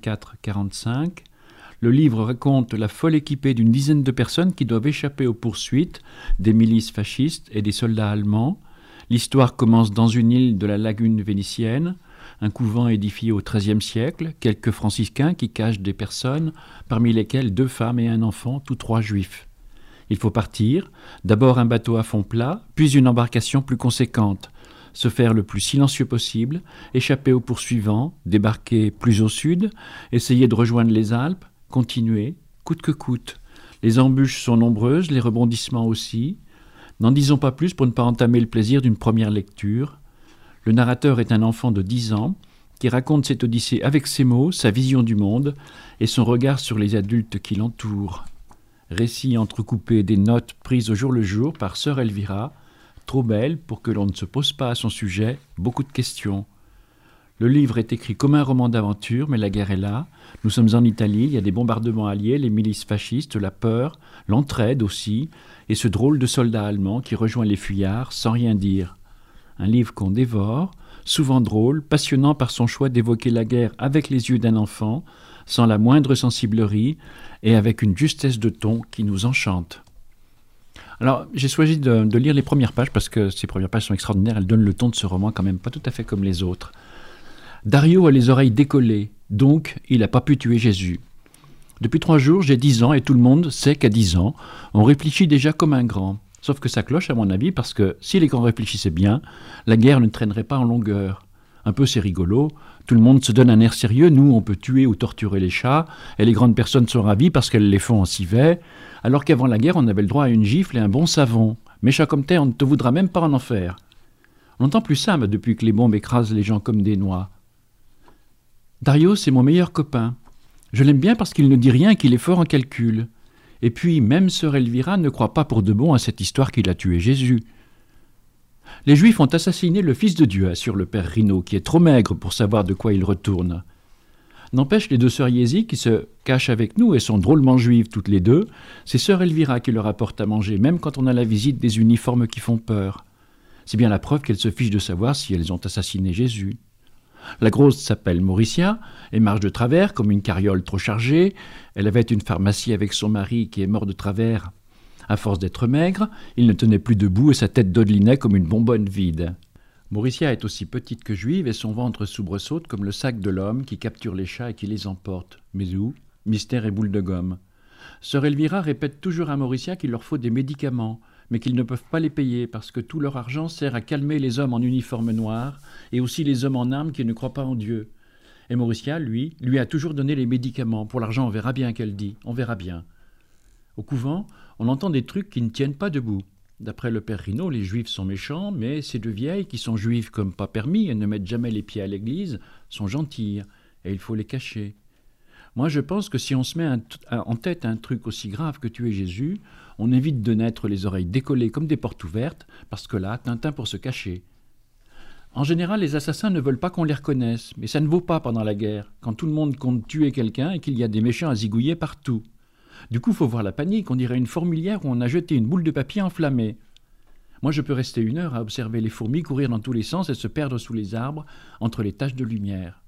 44-45. Le livre raconte la folle équipée d'une dizaine de personnes qui doivent échapper aux poursuites des milices fascistes et des soldats allemands. L'histoire commence dans une île de la lagune vénitienne, un couvent édifié au XIIIe siècle, quelques franciscains qui cachent des personnes, parmi lesquelles 2 femmes et un enfant, tous 3 juifs. Il faut partir, d'abord un bateau à fond plat, puis une embarcation plus conséquente, se faire le plus silencieux possible, échapper aux poursuivants, débarquer plus au sud, essayer de rejoindre les Alpes, continuer, coûte que coûte. Les embûches sont nombreuses, les rebondissements aussi. N'en disons pas plus pour ne pas entamer le plaisir d'une première lecture. Le narrateur est un enfant de 10 ans qui raconte cette odyssée avec ses mots, sa vision du monde et son regard sur les adultes qui l'entourent. Récit entrecoupé des notes prises au jour le jour par sœur Elvira, trop belle pour que l'on ne se pose pas à son sujet beaucoup de questions. Le livre est écrit comme un roman d'aventure, mais la guerre est là. Nous sommes en Italie, il y a des bombardements alliés, les milices fascistes, la peur, l'entraide aussi, et ce drôle de soldat allemand qui rejoint les fuyards sans rien dire. Un livre qu'on dévore, souvent drôle, passionnant par son choix d'évoquer la guerre avec les yeux d'un enfant, sans la moindre sensiblerie, et avec une justesse de ton qui nous enchante. Alors, j'ai choisi de lire les premières pages, parce que ces premières pages sont extraordinaires, elles donnent le ton de ce roman quand même pas tout à fait comme les autres. Dario a les oreilles décollées, donc il n'a pas pu tuer Jésus. Depuis 3 jours, j'ai 10 ans et tout le monde sait qu'à 10 ans, on réfléchit déjà comme un grand. Sauf que ça cloche à mon avis parce que si les grands réfléchissaient bien, la guerre ne traînerait pas en longueur. Un peu c'est rigolo, tout le monde se donne un air sérieux, nous on peut tuer ou torturer les chats, et les grandes personnes sont ravies parce qu'elles les font en civet, alors qu'avant la guerre on avait le droit à une gifle et un bon savon. Méchant comme t'es, on ne te voudra même pas en enfer. On n'entend plus ça depuis que les bombes écrasent les gens comme des noix. Dario, c'est mon meilleur copain. Je l'aime bien parce qu'il ne dit rien et qu'il est fort en calcul. Et puis, même sœur Elvira ne croit pas pour de bon à cette histoire qu'il a tué Jésus. Les Juifs ont assassiné le Fils de Dieu, assure le père Rino, qui est trop maigre pour savoir de quoi il retourne. N'empêche, les 2 sœurs Yézi, qui se cachent avec nous et sont drôlement juives toutes les 2, c'est sœur Elvira qui leur apporte à manger, même quand on a la visite des uniformes qui font peur. C'est bien la preuve qu'elles se fichent de savoir si elles ont assassiné Jésus. La grosse s'appelle Mauricia et marche de travers comme une carriole trop chargée. Elle avait une pharmacie avec son mari qui est mort de travers. À force d'être maigre, il ne tenait plus debout et sa tête dodelinait comme une bonbonne vide. Mauricia est aussi petite que juive et son ventre soubresaute comme le sac de l'homme qui capture les chats et qui les emporte. Mais où ? Mystère et boule de gomme. Sœur Elvira répète toujours à Mauricia qu'il leur faut des médicaments, mais qu'ils ne peuvent pas les payer parce que tout leur argent sert à calmer les hommes en uniforme noir et aussi les hommes en armes qui ne croient pas en Dieu. Et Mauricia, lui a toujours donné les médicaments. Pour l'argent, on verra bien, qu'elle dit, on verra bien. Au couvent, on entend des trucs qui ne tiennent pas debout. D'après le père Rino, les juifs sont méchants, mais ces 2 vieilles, qui sont juives comme pas permis et ne mettent jamais les pieds à l'église, sont gentilles, et il faut les cacher. Moi, je pense que si on se met en tête un truc aussi grave que tuer Jésus, on évite de naître les oreilles décollées comme des portes ouvertes, parce que là, Tintin pour se cacher. En général, les assassins ne veulent pas qu'on les reconnaisse, mais ça ne vaut pas pendant la guerre, quand tout le monde compte tuer quelqu'un et qu'il y a des méchants à zigouiller partout. Du coup, il faut voir la panique, on dirait une fourmilière où on a jeté une boule de papier enflammée. Moi, je peux rester 1 heure à observer les fourmis courir dans tous les sens et se perdre sous les arbres, entre les taches de lumière.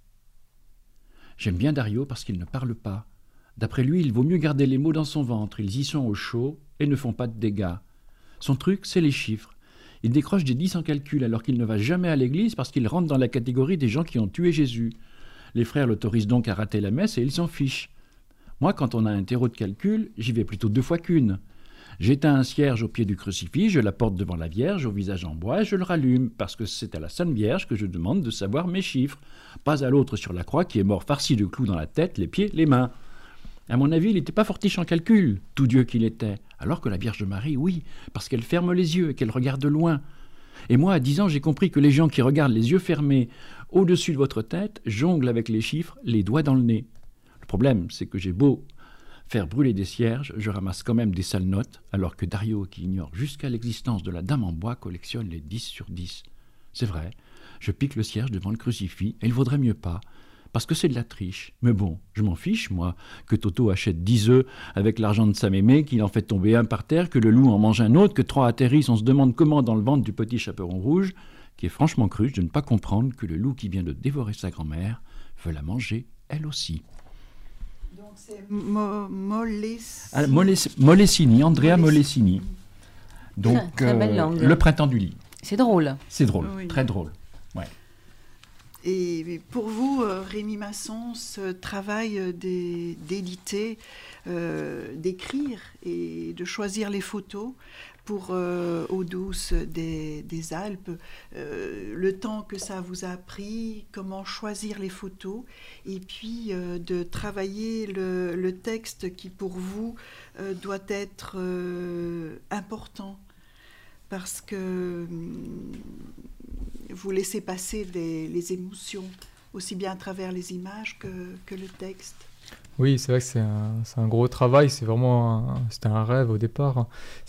J'aime bien Dario parce qu'il ne parle pas. D'après lui, il vaut mieux garder les mots dans son ventre, ils y sont au chaud et ne font pas de dégâts. Son truc, c'est les chiffres. Il décroche des 10 en calcul alors qu'il ne va jamais à l'église parce qu'il rentre dans la catégorie des gens qui ont tué Jésus. Les frères l'autorisent donc à rater la messe et il s'en fiche. Moi, quand on a un terreau de calcul, j'y vais plutôt 2 fois qu'une. J'éteins un cierge au pied du crucifix, je l'apporte devant la Vierge, au visage en bois, et je le rallume, parce que c'est à la Sainte Vierge que je demande de savoir mes chiffres, pas à l'autre sur la croix qui est mort farci de clous dans la tête, les pieds, les mains. À mon avis, il n'était pas fortiche en calcul, tout Dieu qu'il était, alors que la Vierge Marie, oui, parce qu'elle ferme les yeux et qu'elle regarde de loin. Et moi, à 10 ans, j'ai compris que les gens qui regardent les yeux fermés au-dessus de votre tête jonglent avec les chiffres, les doigts dans le nez. Le problème, c'est que j'ai beau faire brûler des cierges, je ramasse quand même des sales notes, alors que Dario, qui ignore jusqu'à l'existence de la dame en bois, collectionne les 10 sur 10. C'est vrai, je pique le cierge devant le crucifix, et il vaudrait mieux pas, parce que c'est de la triche. Mais bon, je m'en fiche, moi, que Toto achète 10 œufs avec l'argent de sa mémé, qu'il en fait tomber un par terre, que le loup en mange un autre, que 3 atterrissent, on se demande comment dans le ventre du petit chaperon rouge, qui est franchement cruche de ne pas comprendre que le loup qui vient de dévorer sa grand-mère veut la manger, elle aussi. Donc c'est Molessini. Molessini, Andrea Molessini. Donc, Très belle langue. Le printemps du lit. C'est drôle. C'est drôle, Oui. très drôle. Ouais. Et pour vous, Rémi Masson, ce travail d'éditer, d'écrire et de choisir les photos pour Eau douce des Alpes, le temps que ça vous a pris, comment choisir les photos, et puis de travailler le texte qui pour vous doit être important, parce que vous laissez passer les émotions, aussi bien à travers les images que le texte. Oui, c'est vrai que c'est un gros travail, c'était un rêve au départ.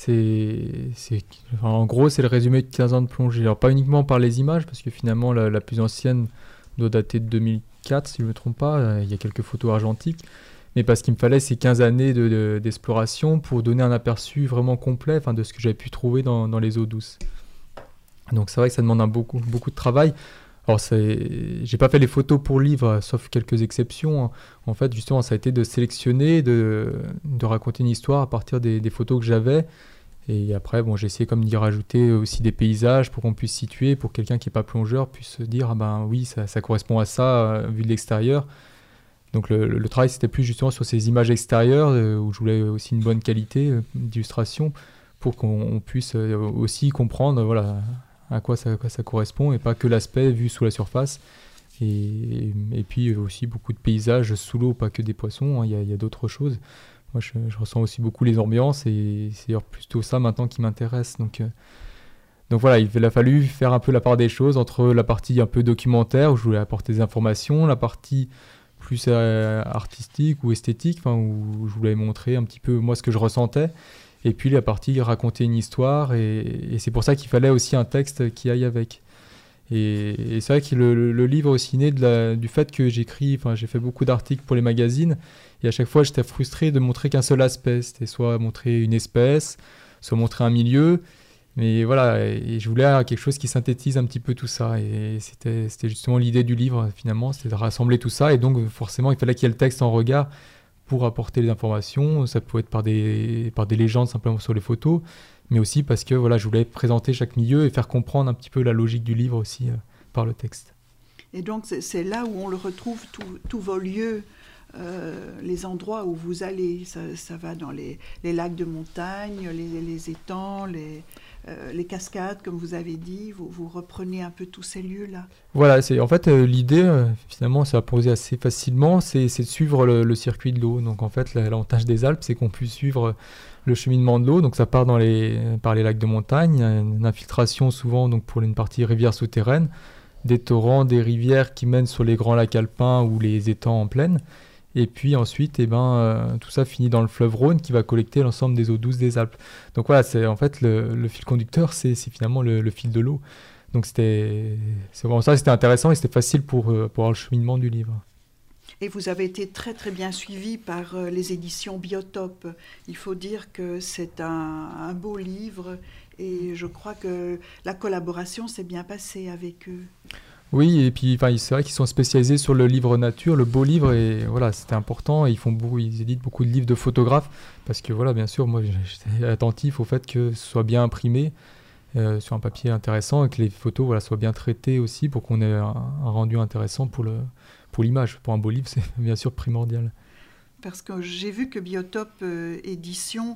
En gros, c'est le résumé de 15 ans de plongée. Alors pas uniquement par les images, parce que finalement la plus ancienne doit dater de 2004, si je ne me trompe pas, il y a quelques photos argentiques, mais parce qu'il me fallait ces 15 années d'exploration pour donner un aperçu vraiment complet de ce que j'avais pu trouver dans les eaux douces. Donc c'est vrai que ça demande beaucoup de travail. Alors j'ai pas fait les photos pour livre, sauf quelques exceptions. En fait, justement, ça a été de sélectionner, de raconter une histoire à partir des photos que j'avais. Et après, j'ai essayé comme d'y rajouter aussi des paysages pour qu'on puisse situer, pour quelqu'un qui n'est pas plongeur puisse se dire, ah ben oui, ça correspond à ça, vu de l'extérieur. Donc le travail, c'était plus justement sur ces images extérieures, où je voulais aussi une bonne qualité d'illustration, pour qu'on puisse aussi comprendre, voilà, à quoi ça correspond, et pas que l'aspect vu sous la surface. Et puis aussi beaucoup de paysages sous l'eau, pas que des poissons, il y a d'autres choses. Moi, je ressens aussi beaucoup les ambiances, et c'est plutôt ça maintenant qui m'intéresse. Donc voilà, il a fallu faire un peu la part des choses entre la partie un peu documentaire, où je voulais apporter des informations, la partie plus artistique ou esthétique, où je voulais montrer un petit peu moi ce que je ressentais, et puis la partie raconter une histoire, et c'est pour ça qu'il fallait aussi un texte qui aille avec. Et c'est vrai que le livre est aussi né du fait que j'ai fait beaucoup d'articles pour les magazines, et à chaque fois j'étais frustré de montrer qu'un seul aspect, c'était soit montrer une espèce, soit montrer un milieu, mais voilà, et je voulais quelque chose qui synthétise un petit peu tout ça, et c'était justement l'idée du livre finalement, c'était de rassembler tout ça, et donc forcément il fallait qu'il y ait le texte en regard pour apporter les informations. Ça pouvait être par des légendes simplement sur les photos, mais aussi parce que voilà, je voulais présenter chaque milieu et faire comprendre un petit peu la logique du livre aussi par le texte. Et donc c'est là où on le retrouve, tous vos lieux, les endroits où vous allez. Ça va dans les lacs de montagne, les étangs, les cascades, comme vous avez dit. Vous reprenez un peu tous ces lieux-là. Voilà, en fait l'idée, finalement, ça a posé assez facilement, c'est de suivre le circuit de l'eau. Donc en fait, l'avantage des Alpes, c'est qu'on puisse suivre le cheminement de l'eau. Donc ça part par les lacs de montagne, il y a une infiltration souvent donc pour une partie rivière souterraine, des torrents, des rivières qui mènent sur les grands lacs alpins ou les étangs en plaine. Et puis ensuite, tout ça finit dans le fleuve Rhône qui va collecter l'ensemble des eaux douces des Alpes. Donc voilà, c'est en fait le fil conducteur, c'est finalement le fil de l'eau. Donc c'est vraiment ça, c'était intéressant et c'était facile pour le cheminement du livre. Et vous avez été très très bien suivi par les éditions Biotope. Il faut dire que c'est un beau livre, et je crois que la collaboration s'est bien passée avec eux. Oui, et puis c'est vrai qu'ils sont spécialisés sur le livre nature, le beau livre, et voilà, c'était important. Et ils éditent beaucoup de livres de photographes, parce que voilà, bien sûr, moi j'étais attentif au fait que ce soit bien imprimé sur un papier intéressant, et que les photos soient bien traitées aussi, pour qu'on ait un rendu intéressant pour l'image. Pour un beau livre, c'est bien sûr primordial. Parce que j'ai vu que Biotope Édition,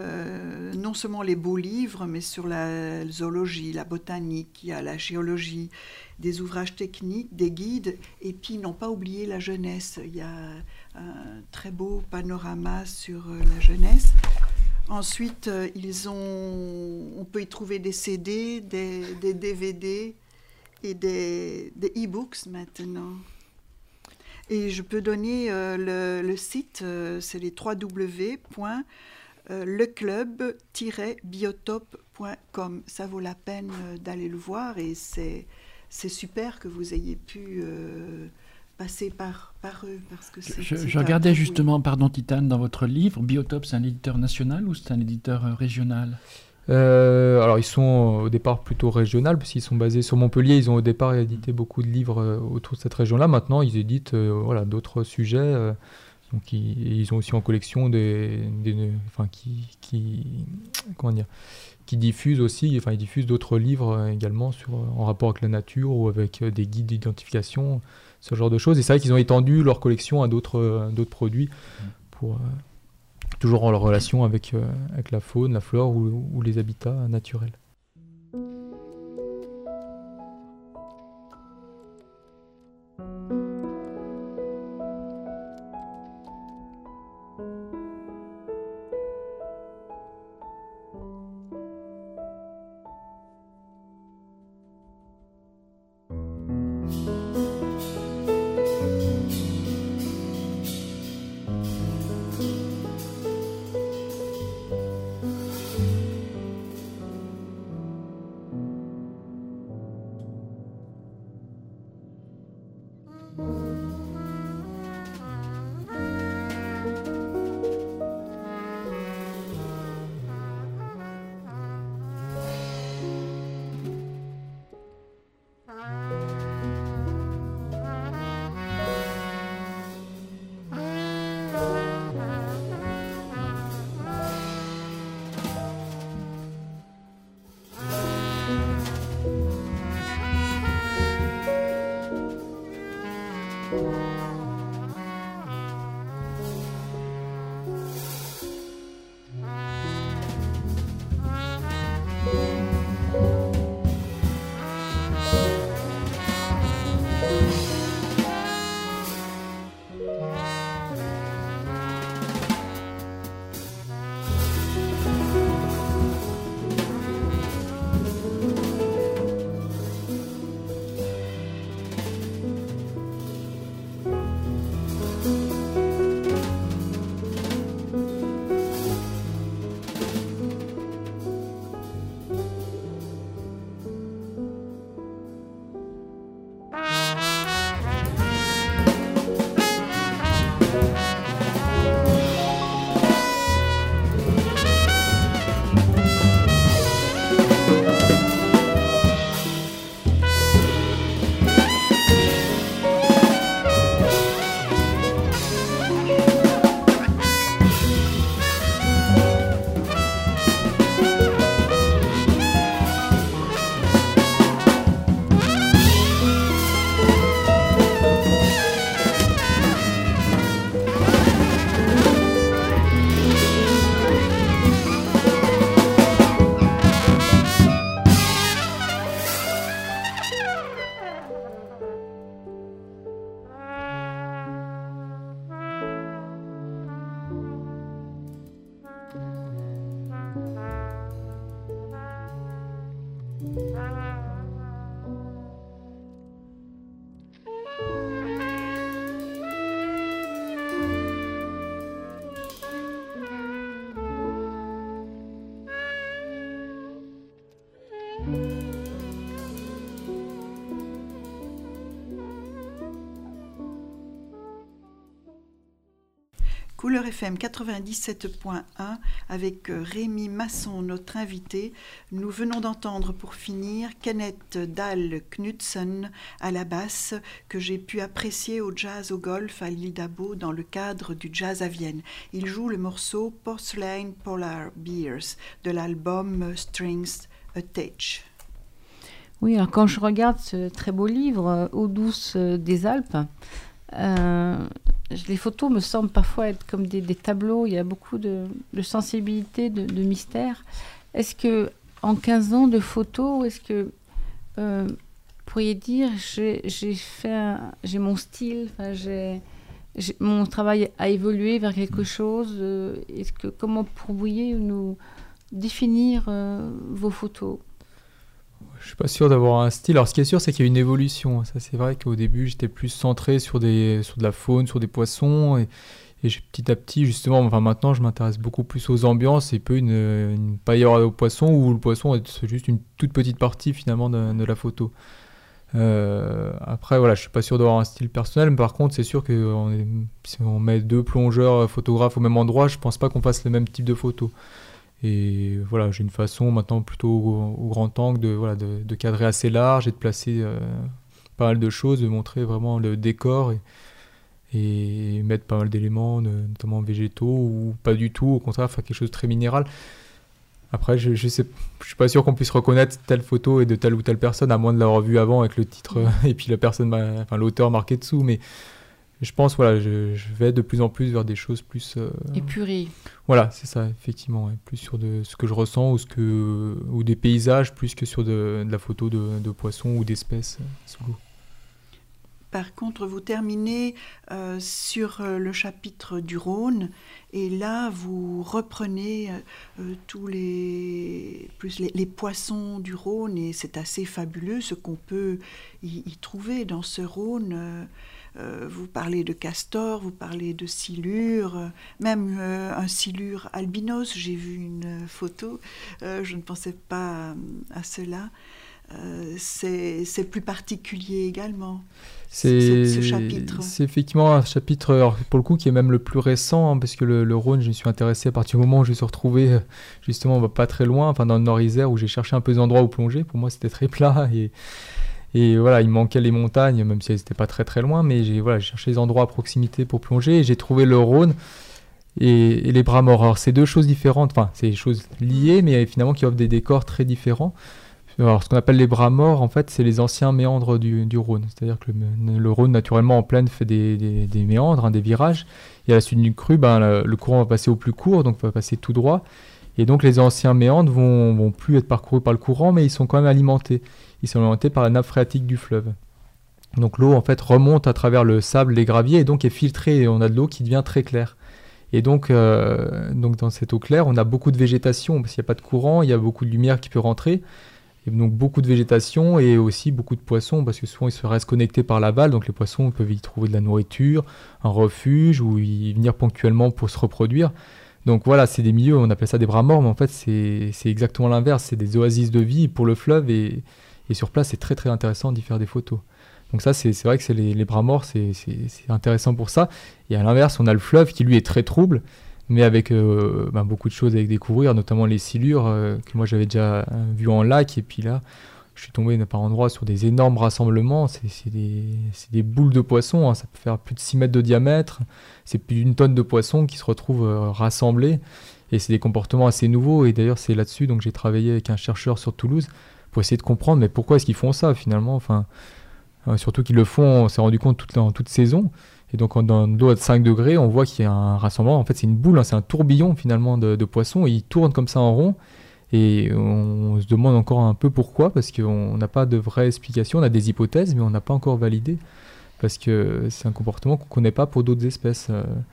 non seulement les beaux livres, mais sur la zoologie, la botanique, il y a la géologie, des ouvrages techniques, des guides, et puis ils n'ont pas oublié la jeunesse. Il y a un très beau panorama sur la jeunesse. Ensuite, on peut y trouver des CD, des DVD et des e-books maintenant. Et je peux donner le site, c'est les www.leclub-biotope.com. Ça vaut la peine d'aller le voir et c'est super que vous ayez pu passer par eux. Parce que je regardais justement, pardon Titane, dans votre livre, Biotope, c'est un éditeur national ou c'est un éditeur régional ? Alors ils sont au départ plutôt régionaux parce qu'ils sont basés sur Montpellier. Ils ont au départ édité beaucoup de livres autour de cette région-là. Maintenant ils éditent d'autres sujets. Donc ils ont aussi en collection qui diffusent aussi. Enfin ils diffusent d'autres livres également en rapport avec la nature ou avec des guides d'identification, ce genre de choses. Et c'est vrai qu'ils ont étendu leur collection à d'autres produits pour toujours en relation avec la faune, la flore ou les habitats naturels. Couleur FM 97.1 avec Rémi Masson, notre invité. Nous venons d'entendre pour finir Kenneth Dahl Knudsen à la basse que j'ai pu apprécier au Jazz au Golf à l'île d'Abo dans le cadre du Jazz à Vienne. Il joue le morceau Porcelain Polar Bears de l'album Strings Attached. Oui, alors quand je regarde ce très beau livre, Eau douce des Alpes, les photos me semblent parfois être comme des tableaux. Il y a beaucoup de sensibilité, de mystère. Est-ce que en 15 ans de photos, est-ce que vous pourriez dire j'ai mon style, mon travail a évolué vers quelque chose. Comment pourriez-vous nous définir vos photos ? Je suis pas sûr d'avoir un style. Alors, ce qui est sûr, c'est qu'il y a une évolution. Ça, c'est vrai qu'au début, j'étais plus centré sur de la faune, sur des poissons. Et petit à petit, justement, enfin, maintenant, je m'intéresse beaucoup plus aux ambiances et peu une pailleure au poisson où le poisson est juste une toute petite partie, finalement, de la photo. Après, voilà, je suis pas sûr d'avoir un style personnel. Mais par contre, c'est sûr que si on met 2 plongeurs photographes au même endroit, je pense pas qu'on fasse le même type de photo. Et voilà, j'ai une façon maintenant plutôt au grand angle de cadrer assez large et de placer pas mal de choses, de montrer vraiment le décor et mettre pas mal d'éléments, notamment végétaux ou pas du tout, au contraire, faire quelque chose de très minéral. Après, je suis pas sûr qu'on puisse reconnaître telle photo et de telle ou telle personne, à moins de l'avoir vue avant avec le titre et puis l'auteur marqué dessous, mais je pense, voilà, je vais de plus en plus vers des choses plus... épurées. Voilà, c'est ça, effectivement. Ouais. Plus sur ce que je ressens ou des paysages, plus que sur de la photo de poissons ou d'espèces sous l'eau. Par contre, vous terminez sur le chapitre du Rhône, et là, vous reprenez tous les poissons du Rhône, et c'est assez fabuleux ce qu'on peut y trouver dans ce Rhône. Vous parlez de castor, vous parlez de silure, même un silure albinos. J'ai vu une photo, je ne pensais pas à cela. C'est plus particulier également, ce chapitre. C'est effectivement un chapitre, alors, pour le coup, qui est même le plus récent, hein, parce que le Rhône, je me suis intéressé à partir du moment où je me suis retrouvé, justement, pas très loin, enfin, dans le Nord-Isère, où j'ai cherché un peu des endroits où plonger. Pour moi, c'était très plat, et voilà, il me manquait les montagnes, même si elles n'étaient pas très très loin, mais j'ai cherché des endroits à proximité pour plonger, et j'ai trouvé le Rhône et les bras morts. Alors, c'est 2 choses différentes, enfin, c'est des choses liées, mais finalement qui offrent des décors très différents. Alors, ce qu'on appelle les bras morts, en fait, c'est les anciens méandres du Rhône. C'est-à-dire que le Rhône, naturellement, en plaine, fait des méandres, hein, des virages. Et à la suite d'une crue, le courant va passer au plus court, donc va passer tout droit. Et donc, les anciens méandres vont plus être parcourus par le courant, mais ils sont quand même alimentés. Ils sont alimentés par la nappe phréatique du fleuve. Donc, l'eau, en fait, remonte à travers le sable, les graviers, et donc est filtrée. Et on a de l'eau qui devient très claire. Et donc dans cette eau claire, on a beaucoup de végétation, parce qu'il n'y a pas de courant, il y a beaucoup de lumière qui peut rentrer. Et donc beaucoup de végétation et aussi beaucoup de poissons, parce que souvent ils se restent connectés par l'aval, donc les poissons peuvent y trouver de la nourriture, un refuge, ou y venir ponctuellement pour se reproduire. Donc voilà, c'est des milieux, on appelle ça des bras morts, mais en fait c'est exactement l'inverse, c'est des oasis de vie pour le fleuve, et sur place c'est très très intéressant d'y faire des photos. Donc ça c'est vrai que c'est les bras morts, c'est intéressant pour ça. Et à l'inverse, on a le fleuve qui lui est très trouble, mais avec beaucoup de choses à découvrir, notamment les silures que moi j'avais déjà vues en lac. Et puis là, je suis tombé par endroits sur des énormes rassemblements. C'est des boules de poissons, hein. Ça peut faire plus de 6 mètres de diamètre. C'est plus d'1 tonne de poissons qui se retrouvent rassemblés. Et c'est des comportements assez nouveaux. Et d'ailleurs, c'est là-dessus donc j'ai travaillé avec un chercheur sur Toulouse pour essayer de comprendre mais pourquoi est-ce qu'ils font ça finalement. Enfin, surtout qu'ils le font, on s'est rendu compte en toute saison. Et donc dans l'eau à 5 degrés, on voit qu'il y a un rassemblement. En fait, c'est une boule, hein, c'est un tourbillon finalement de poissons. Et ils tournent comme ça en rond. Et on se demande encore un peu pourquoi, parce qu'on n'a pas de vraie explication. On a des hypothèses, mais on n'a pas encore validé. Parce que c'est un comportement qu'on ne connaît pas pour d'autres espèces.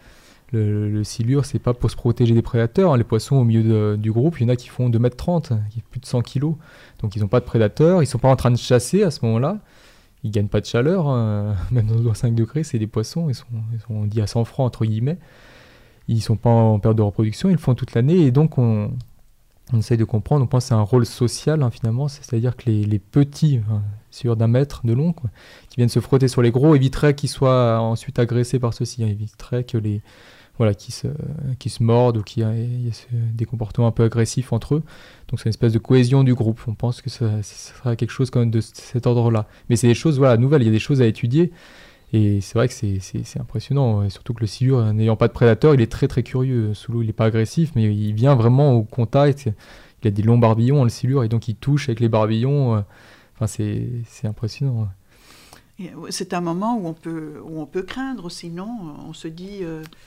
Le silure, c'est pas pour se protéger des prédateurs, hein. Les poissons au milieu du groupe, il y en a qui font 2,30 m, qui font plus de 100 kg. Donc ils n'ont pas de prédateurs, ils ne sont pas en train de chasser à ce moment-là. Ils gagnent pas de chaleur, hein. Même dans l'eau à 5 degrés, c'est des poissons, ils sont dit à 100 francs entre guillemets. Ils sont pas en période de reproduction, ils le font toute l'année, et donc on essaye de comprendre. On pense que c'est un rôle social, hein, finalement, c'est-à-dire que les petits, sur d'1 mètre de long, quoi, qui viennent se frotter sur les gros, éviteraient qu'ils soient ensuite agressés par ceux-ci, hein, éviteraient que qui se mordent ou qu'il y ait des comportements un peu agressifs entre eux. Donc c'est une espèce de cohésion du groupe. On pense que ça sera quelque chose quand même de cet ordre-là. Mais c'est des choses nouvelles, il y a des choses à étudier. Et c'est vrai que c'est impressionnant. Et surtout que le silure, n'ayant pas de prédateur, il est très très curieux. Sous l'eau, il n'est pas agressif, mais il vient vraiment au contact. Il a des longs barbillons, le silure, et donc il touche avec les barbillons. C'est impressionnant. Et c'est un moment où on peut craindre, sinon on se dit...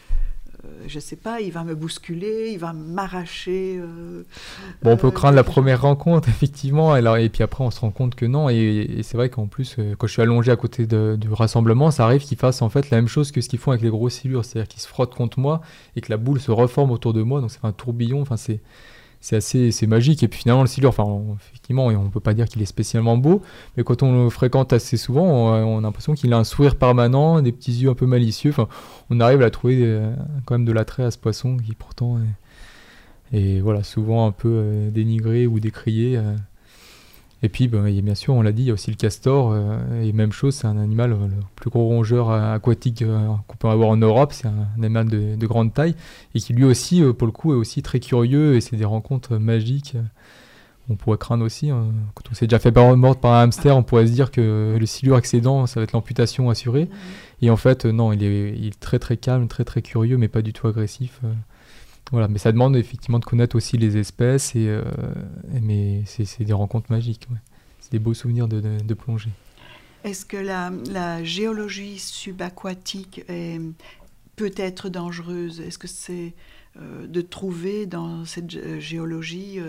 je sais pas, il va me bousculer, il va m'arracher. On peut craindre la première rencontre, effectivement, et puis après on se rend compte que non, et c'est vrai qu'en plus, quand je suis allongé à côté du rassemblement, ça arrive qu'ils fassent en fait la même chose que ce qu'ils font avec les grosses silures, c'est-à-dire qu'ils se frottent contre moi et que la boule se reforme autour de moi, donc c'est un tourbillon, c'est c'est magique. Et puis finalement, le silure, effectivement, on ne peut pas dire qu'il est spécialement beau, mais quand on le fréquente assez souvent, on a l'impression qu'il a un sourire permanent, des petits yeux un peu malicieux. On arrive à trouver quand même de l'attrait à ce poisson qui pourtant est voilà, souvent un peu dénigré ou décrié. Et puis, bien sûr, on l'a dit, il y a aussi le castor. Et même chose, c'est un animal, le plus gros rongeur aquatique qu'on peut avoir en Europe. C'est un animal de grande taille. Et qui lui aussi, pour le coup, est aussi très curieux. Et c'est des rencontres magiques. On pourrait craindre aussi. Quand on s'est déjà fait mordre par un hamster, on pourrait se dire que le silure avec ses dents, ça va être l'amputation assurée. Et en fait, non, il est très très calme, très très curieux, mais pas du tout agressif. Voilà, mais ça demande effectivement de connaître aussi les espèces, mais c'est des rencontres magiques. Ouais. C'est des beaux souvenirs de plongée. Est-ce que la géologie subaquatique peut être dangereuse? Est-ce que c'est de trouver dans cette géologie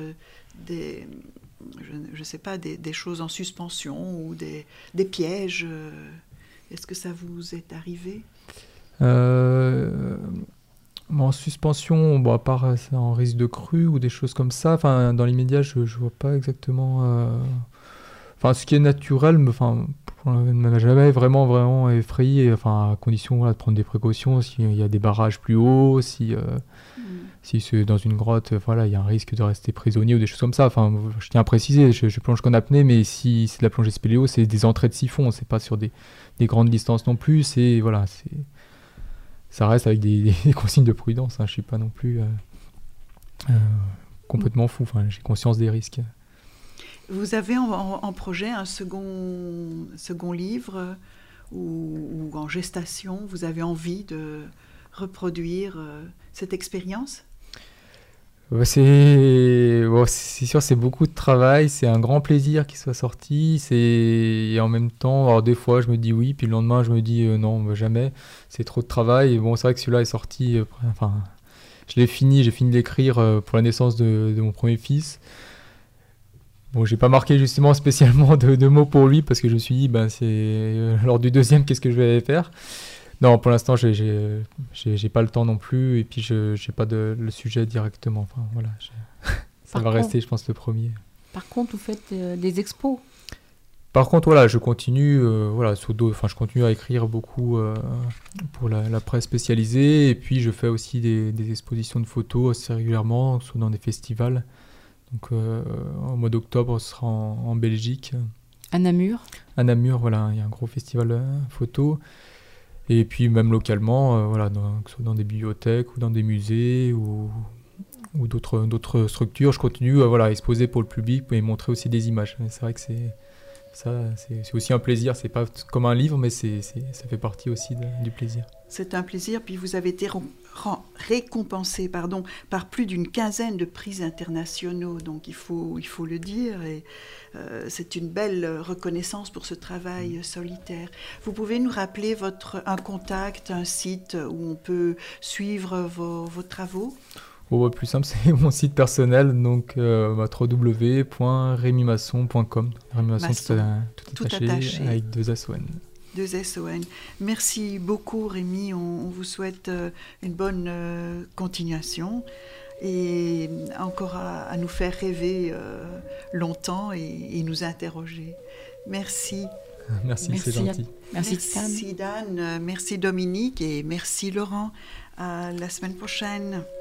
je sais pas, des choses en suspension ou des pièges? Est-ce que ça vous est arrivé? En suspension, à part en risque de crue ou des choses comme ça, dans l'immédiat, je vois pas exactement. Ce qui est naturel ne m'a jamais vraiment effrayé. À condition de prendre des précautions, s'il y a des barrages plus hauts, si c'est dans une grotte, il y a un risque de rester prisonnier ou des choses comme ça. Je tiens à préciser, je plonge qu'en apnée, mais si c'est de la plongée spéléo, c'est des entrées de siphon, c'est pas sur des grandes distances non plus. Ça reste avec des consignes de prudence. Je ne suis pas non plus complètement fou. J'ai conscience des risques. Vous avez en projet un second livre ou en gestation? Vous avez envie de reproduire cette expérience? C'est sûr, c'est beaucoup de travail, c'est un grand plaisir qu'il soit sorti, et en même temps, alors des fois je me dis oui, puis le lendemain je me dis non, jamais, c'est trop de travail. Et c'est vrai que celui-là est sorti, j'ai fini de l'écrire pour la naissance de mon premier fils. J'ai pas marqué justement spécialement de mots pour lui, parce que je me suis dit, c'est lors du deuxième, qu'est-ce que je vais faire? Non, pour l'instant, j'ai pas le temps non plus, et puis je n'ai pas le sujet directement. Ça va rester, je pense, le premier. Par contre, vous faites des expos? Par contre, je continue, je continue à écrire beaucoup pour la presse spécialisée, et puis je fais aussi des expositions de photos assez régulièrement, soit dans des festivals. Donc, au mois d'octobre, ce sera en Belgique. À Namur? À Namur, il y a un gros festival photo. Et puis même localement, que ce soit dans des bibliothèques ou dans des musées ou d'autres structures, je continue à exposer pour le public et montrer aussi des images. C'est vrai que c'est aussi un plaisir, c'est pas comme un livre, mais ça fait partie aussi du plaisir. C'est un plaisir, puis vous avez été récompensé par plus d'une quinzaine de prix internationaux, donc il faut le dire, et c'est une belle reconnaissance pour ce travail solitaire. Vous pouvez nous rappeler un contact, un site où on peut suivre vos travaux? Plus simple, c'est mon site personnel, donc www.remymasson.com. Remymasson tout attaché avec 2 SON. 2 SON. Merci beaucoup, Rémi. On vous souhaite une bonne continuation et encore à nous faire rêver longtemps et nous interroger. Merci. Merci, c'est gentil. Merci Dan, merci Dominique et merci Laurent. À la semaine prochaine.